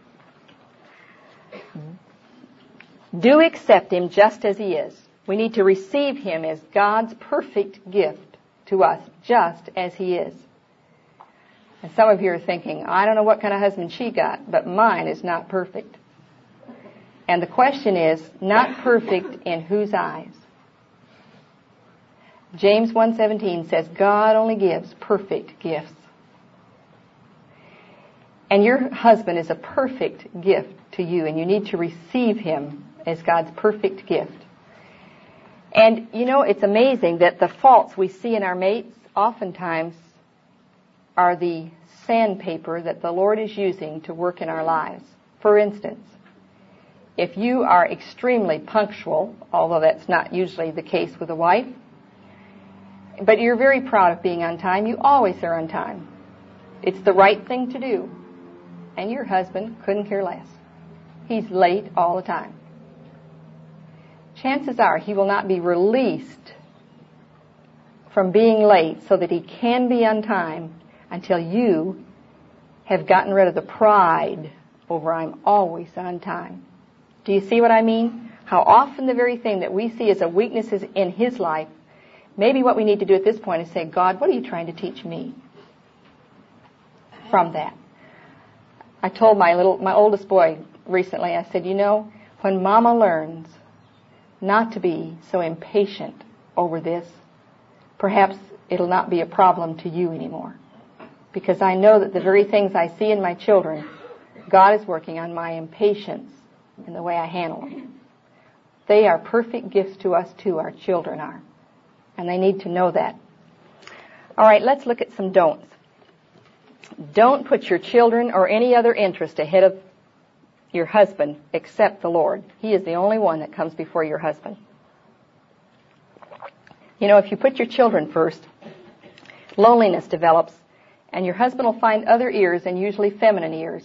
Do accept him just as he is. We need to receive him as God's perfect gift to us just as He is. And some of you are thinking, I don't know what kind of husband she got, but mine is not perfect. And the question is, not perfect in whose eyes? James 1:17 says, God only gives perfect gifts. And your husband is a perfect gift to you, and you need to receive him as God's perfect gift. And, you know, it's amazing that the faults we see in our mates oftentimes are the sandpaper that the Lord is using to work in our lives. For instance, if you are extremely punctual, although that's not usually the case with a wife, but you're very proud of being on time, you always are on time. It's the right thing to do. And your husband couldn't care less. He's late all the time. Chances are he will not be released from being late so that he can be on time until you have gotten rid of the pride over I'm always on time. Do you see what I mean? How often the very thing that we see as a weakness in his life, maybe what we need to do at this point is say, God, what are you trying to teach me from that? I told my oldest boy recently, I said, you know, when Mama learns not to be so impatient over this, perhaps it'll not be a problem to you anymore. Because I know that the very things I see in my children, God is working on my impatience in the way I handle them. They are perfect gifts to us too, our children are. And they need to know that. All right, let's look at some don'ts. Don't put your children or any other interest ahead of your husband except the Lord. He is the only one that comes before your husband. You know, if you put your children first, loneliness develops, and your husband will find other ears, and usually feminine ears.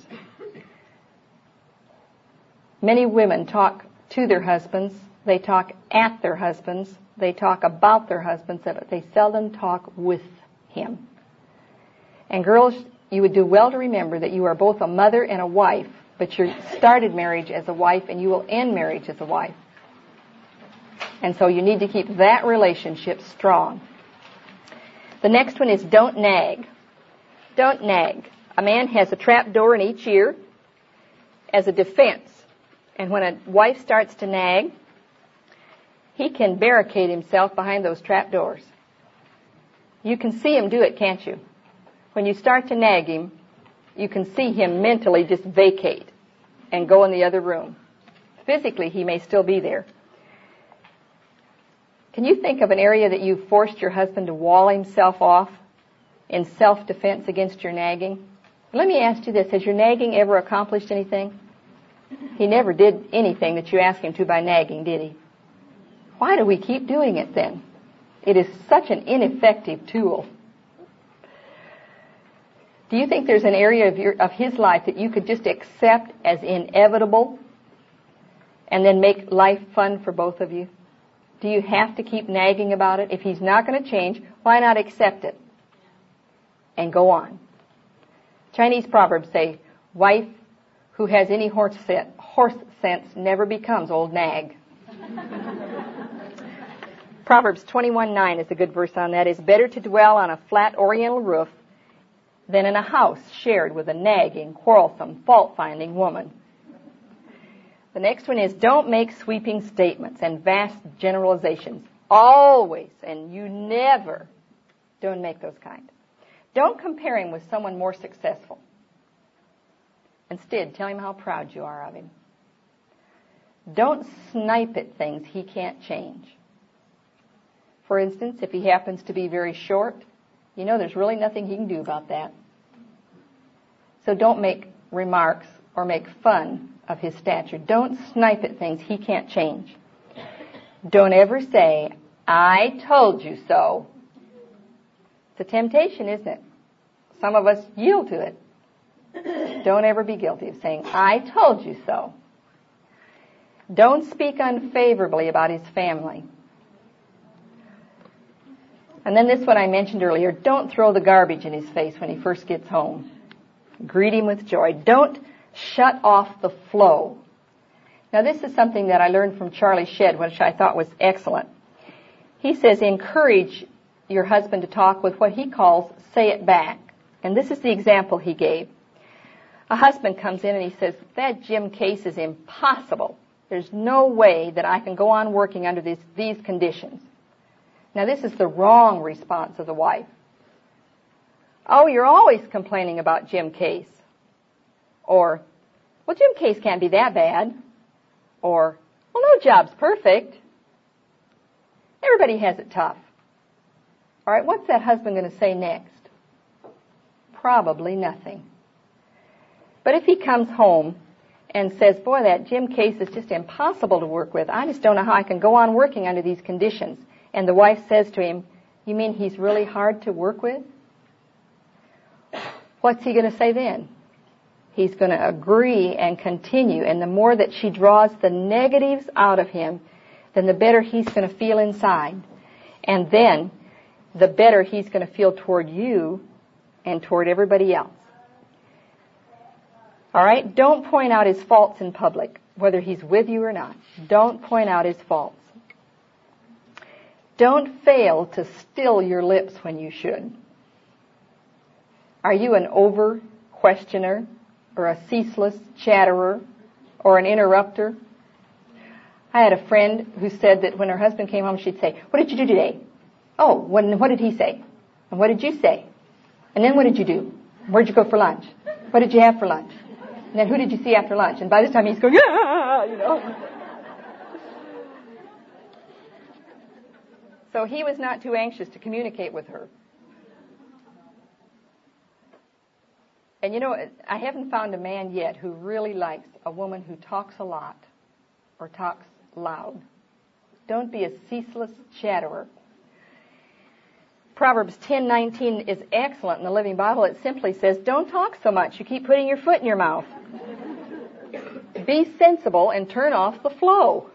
Many women talk to their husbands, they talk at their husbands, they talk about their husbands, but they seldom talk with him. And girls, you would do well to remember that you are both a mother and a wife, but you started marriage as a wife and you will end marriage as a wife. And so you need to keep that relationship strong. The next one is don't nag. Don't nag. A man has a trap door in each ear as a defense. And when a wife starts to nag, he can barricade himself behind those trap doors. You can see him do it, can't you? When you start to nag him, you can see him mentally just vacate and go in the other room. Physically, he may still be there. Can you think of an area that you forced your husband to wall himself off in self-defense against your nagging? Let me ask you this. Has your nagging ever accomplished anything? He never did anything that you asked him to by nagging, did he? Why do we keep doing it then? It is such an ineffective tool. Do you think there's an area of his life that you could just accept as inevitable and then make life fun for both of you? Do you have to keep nagging about it? If he's not going to change, why not accept it and go on? Chinese proverbs say, wife who has any horse sense never becomes old nag. Proverbs 21:9 is a good verse on that. It's better to dwell on a flat oriental roof than in a house shared with a nagging, quarrelsome, fault-finding woman. The next one is don't make sweeping statements and vast generalizations. Always, and you never, don't make those kind. Don't compare him with someone more successful. Instead, tell him how proud you are of him. Don't snipe at things he can't change. For instance, if he happens to be very short, you know there's really nothing he can do about that. So don't make remarks or make fun of his stature. Don't snipe at things he can't change. Don't ever say, I told you so. It's a temptation, isn't it? Some of us yield to it. Don't ever be guilty of saying, I told you so. Don't speak unfavorably about his family. And then this one I mentioned earlier, don't throw the garbage in his face when he first gets home. Greet him with joy. Don't shut off the flow. Now this is something that I learned from Charlie Shedd, which I thought was excellent. He says encourage your husband to talk with what he calls say it back. And this is the example he gave. A husband comes in and he says, that gym case is impossible. There's no way that I can go on working under these conditions. Now, this is the wrong response of the wife. Oh, you're always complaining about Jim Case. Or, well, Jim Case can't be that bad. Or, well, no job's perfect. Everybody has it tough. All right, what's that husband going to say next? Probably nothing. But if he comes home and says, boy, that Jim Case is just impossible to work with. I just don't know how I can go on working under these conditions. And the wife says to him, you mean he's really hard to work with? What's he going to say then? He's going to agree and continue. And the more that she draws the negatives out of him, then the better he's going to feel inside. And then the better he's going to feel toward you and toward everybody else. All right? Don't point out his faults in public, whether he's with you or not. Don't point out his faults. Don't fail to still your lips when you should. Are you an over-questioner or a ceaseless chatterer or an interrupter? I had a friend who said that when her husband came home, she'd say, what did you do today? Oh, what did he say? And what did you say? And then what did you do? Where'd you go for lunch? What did you have for lunch? And then who did you see after lunch? And by this time he's going, yeah, you know. So he was not too anxious to communicate with her. And you know, I haven't found a man yet who really likes a woman who talks a lot or talks loud. Don't be a ceaseless chatterer. Proverbs 10:19 is excellent in the Living Bible. It simply says, don't talk so much. You keep putting your foot in your mouth. Be sensible and turn off the flow.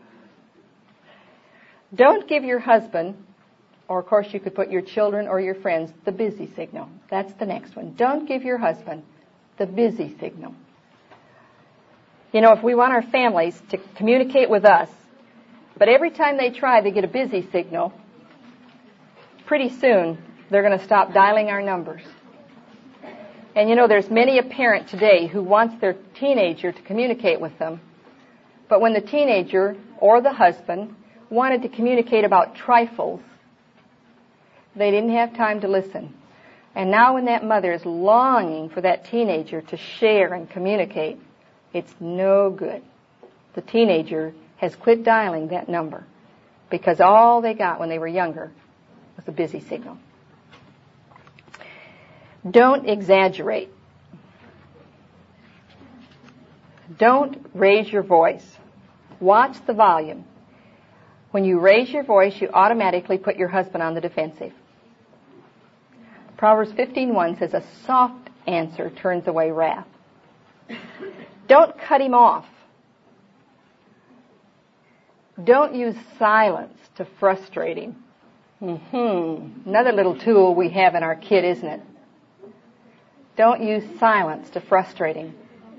Don't give your husband, or of course you could put your children or your friends, the busy signal. That's the next one. Don't give your husband the busy signal. You know, if we want our families to communicate with us, but every time they try, they get a busy signal, pretty soon they're going to stop dialing our numbers. And you know, there's many a parent today who wants their teenager to communicate with them, but when the teenager or the husband wanted to communicate about trifles, they didn't have time to listen. And now when that mother is longing for that teenager to share and communicate, it's no good. The teenager has quit dialing that number because all they got when they were younger was a busy signal. Don't exaggerate. Don't raise your voice. Watch the volume. When you raise your voice, you automatically put your husband on the defensive. Proverbs 15:1 says, a soft answer turns away wrath. Don't cut him off. Don't use silence to frustrate him. Another little tool we have in our kit, isn't it? Don't use silence to frustrate him.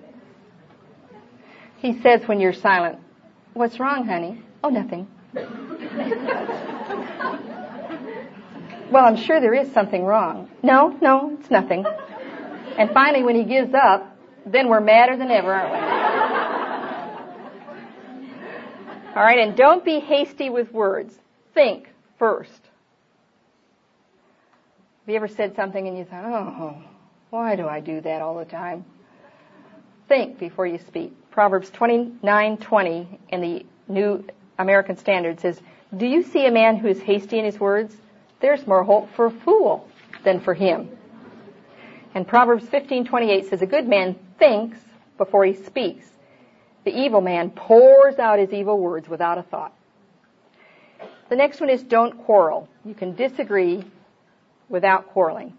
He says when you're silent, what's wrong, honey? Oh, nothing. Well, I'm sure there is something wrong. No, it's nothing. And finally, when he gives up, then we're madder than ever, aren't we? All right, and don't be hasty with words. Think first. Have you ever said something and you thought, oh, why do I do that all the time? Think before you speak. Proverbs 29:20 in the New American Standard says, do you see a man who is hasty in his words? There's more hope for a fool than for him. And Proverbs 15:28 says, a good man thinks before he speaks. The evil man pours out his evil words without a thought. The next one is don't quarrel. You can disagree without quarreling.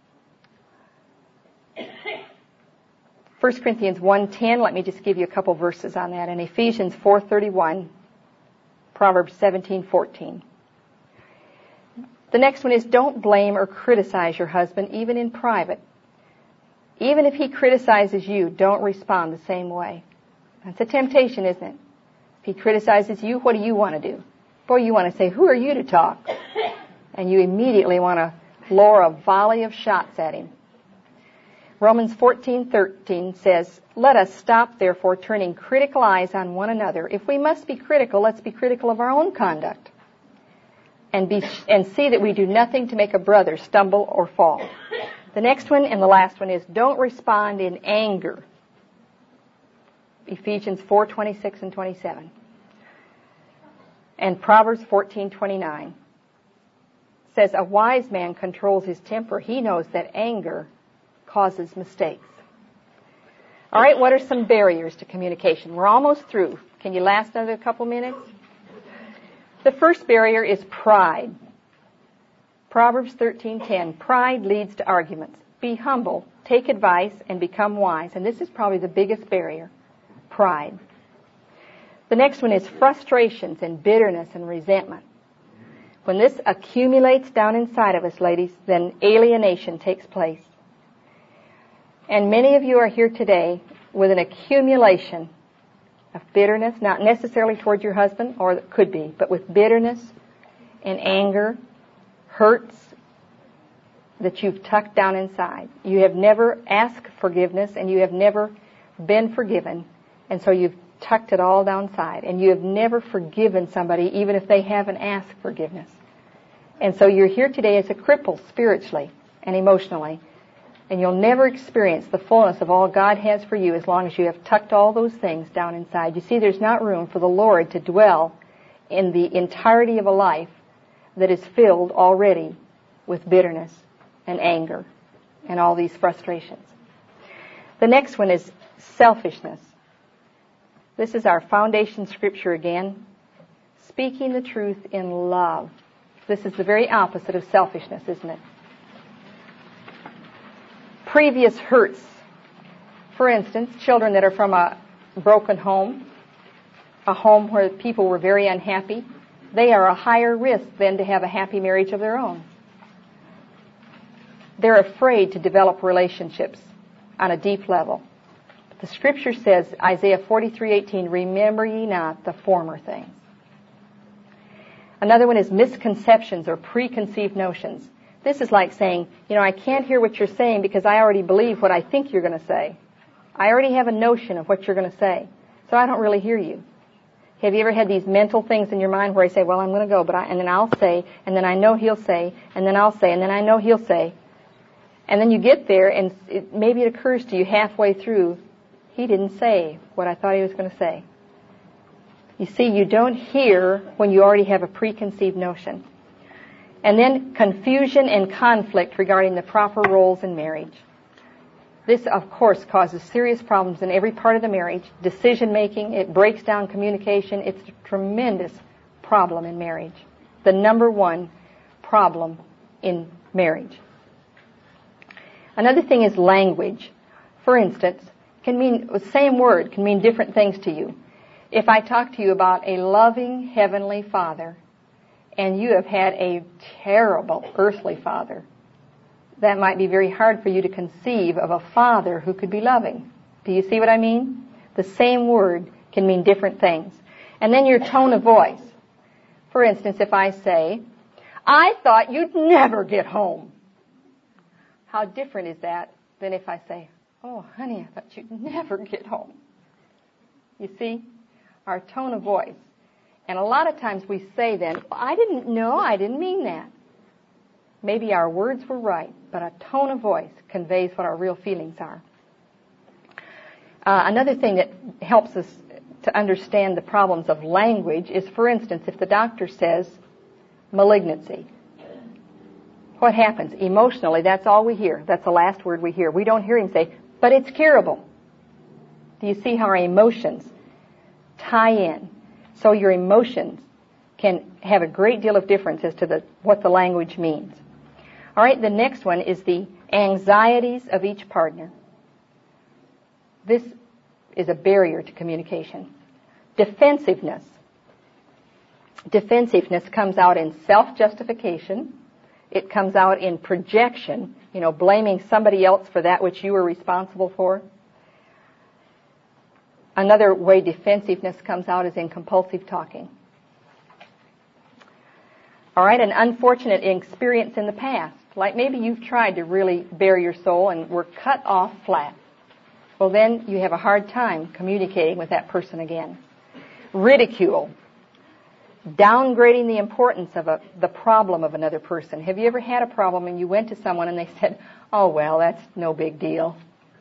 1 Corinthians 1:10, let me just give you a couple verses on that. And Ephesians 4:31, Proverbs 17:14. The next one is don't blame or criticize your husband, even in private. Even if he criticizes you, don't respond the same way. That's a temptation, isn't it? If he criticizes you, what do you want to do? Boy, you want to say, who are you to talk? and you immediately want to lower a volley of shots at him. Romans 14:13 says, "Let us stop, therefore, turning critical eyes on one another. If we must be critical, let's be critical of our own conduct, and see that we do nothing to make a brother stumble or fall." The next one and the last one is, don't respond in anger. Ephesians 4:26 and 27. And Proverbs 14:29 says, "A wise man controls his temper. He knows that anger causes mistakes." All right, what are some barriers to communication? We're almost through. Can you last another couple minutes? The first barrier is pride. Proverbs 13:10, "Pride leads to arguments. Be humble, take advice, and become wise." And this is probably the biggest barrier, pride. The next one is frustrations and bitterness and resentment. When this accumulates down inside of us, ladies, then alienation takes place. And many of you are here today with an accumulation of bitterness, not necessarily towards your husband, or it could be, but with bitterness and anger, hurts that you've tucked down inside. You have never asked forgiveness, and you have never been forgiven, and so you've tucked it all downside, and you have never forgiven somebody even if they haven't asked forgiveness. And so you're here today as a cripple spiritually and emotionally, and you'll never experience the fullness of all God has for you as long as you have tucked all those things down inside. You see, there's not room for the Lord to dwell in the entirety of a life that is filled already with bitterness and anger and all these frustrations. The next one is selfishness. This is our foundation scripture again. Speaking the truth in love. This is the very opposite of selfishness, isn't it? Previous hurts. For instance, children that are from a broken home, a home where people were very unhappy, they are a higher risk than to have a happy marriage of their own. They're afraid to develop relationships on a deep level. The scripture says, Isaiah 43:18, "Remember ye not the former things." Another one is misconceptions or preconceived notions. This is like saying, I can't hear what you're saying because I already believe what I think you're going to say. I already have a notion of what you're going to say, so I don't really hear you. Have you ever had these mental things in your mind where you say, well, I'm going to go, and then I'll say, and then I know he'll say, and then I'll say, and then I know he'll say. And then you get there, and maybe it occurs to you halfway through, he didn't say what I thought he was going to say. You see, you don't hear when you already have a preconceived notion. And then confusion and conflict regarding the proper roles in marriage. This, of course, causes serious problems in every part of the marriage. Decision-making, it breaks down communication. It's a tremendous problem in marriage. The number one problem in marriage. Another thing is language. For instance, the same word can mean different things to you. If I talk to you about a loving Heavenly Father, and you have had a terrible earthly father, that might be very hard for you to conceive of a father who could be loving. Do you see what I mean? The same word can mean different things. And then your tone of voice. For instance, if I say, "I thought you'd never get home." How different is that than if I say, "Oh, honey, I thought you'd never get home." You see? Our tone of voice. And a lot of times we say then, I didn't mean that. Maybe our words were right, but a tone of voice conveys what our real feelings are. Another thing that helps us to understand the problems of language is, for instance, if the doctor says malignancy, what happens? Emotionally, that's all we hear. That's the last word we hear. We don't hear him say, but it's curable. Do you see how our emotions tie in? So your emotions can have a great deal of difference as to what the language means. All right, the next one is the anxieties of each partner. This is a barrier to communication. Defensiveness. Defensiveness comes out in self-justification. It comes out in projection, blaming somebody else for that which you were responsible for. Another way defensiveness comes out is in compulsive talking. All right, an unfortunate experience in the past. Like maybe you've tried to really bare your soul and were cut off flat. Well, then you have a hard time communicating with that person again. Ridicule. Downgrading the importance of the problem of another person. Have you ever had a problem and you went to someone and they said, oh, well, that's no big deal.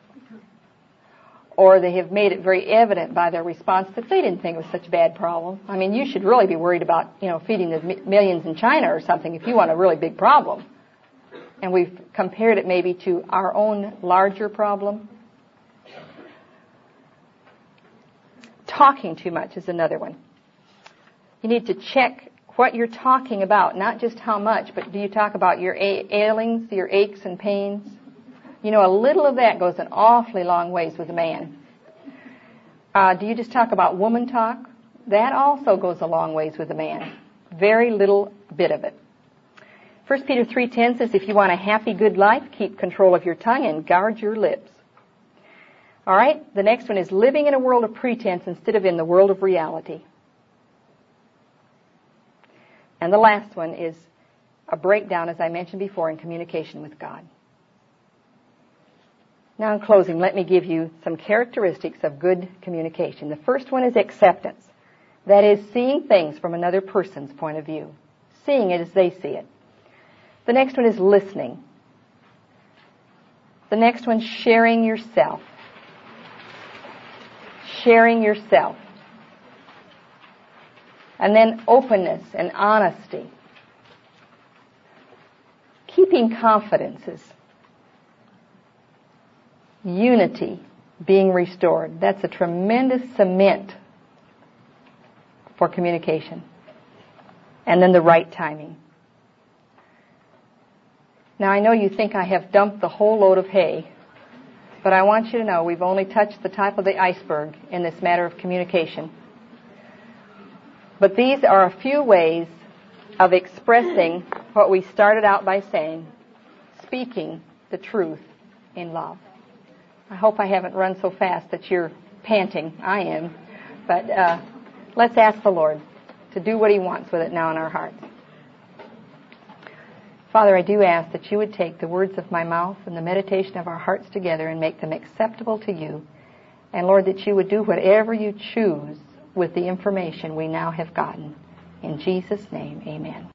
Or they have made it very evident by their response that they didn't think it was such a bad problem. I mean, you should really be worried about, feeding the millions in China or something if you want a really big problem. And we've compared it maybe to our own larger problem. Talking too much is another one. You need to check what you're talking about, not just how much, but do you talk about your ailings, your aches and pains? A little of that goes an awfully long ways with a man. Do you just talk about woman talk? That also goes a long ways with a man. Very little bit of it. 1 Peter 3:10 says, if you want a happy, good life, keep control of your tongue and guard your lips. All right, the next one is living in a world of pretense instead of in the world of reality. And the last one is a breakdown, as I mentioned before, in communication with God. Now, in closing, let me give you some characteristics of good communication. The first one is acceptance. That is, seeing things from another person's point of view. Seeing it as they see it. The next one is listening. The next one, sharing yourself. Sharing yourself. And then openness and honesty. Keeping confidences. Unity being restored. That's a tremendous cement for communication. And then the right timing. Now, I know you think I have dumped the whole load of hay, but I want you to know we've only touched the top of the iceberg in this matter of communication. But these are a few ways of expressing what we started out by saying, speaking the truth in love. I hope I haven't run so fast that you're panting. I am. But let's ask the Lord to do what He wants with it now in our hearts. Father, I do ask that you would take the words of my mouth and the meditation of our hearts together and make them acceptable to you. And Lord, that you would do whatever you choose with the information we now have gotten. In Jesus' name, amen.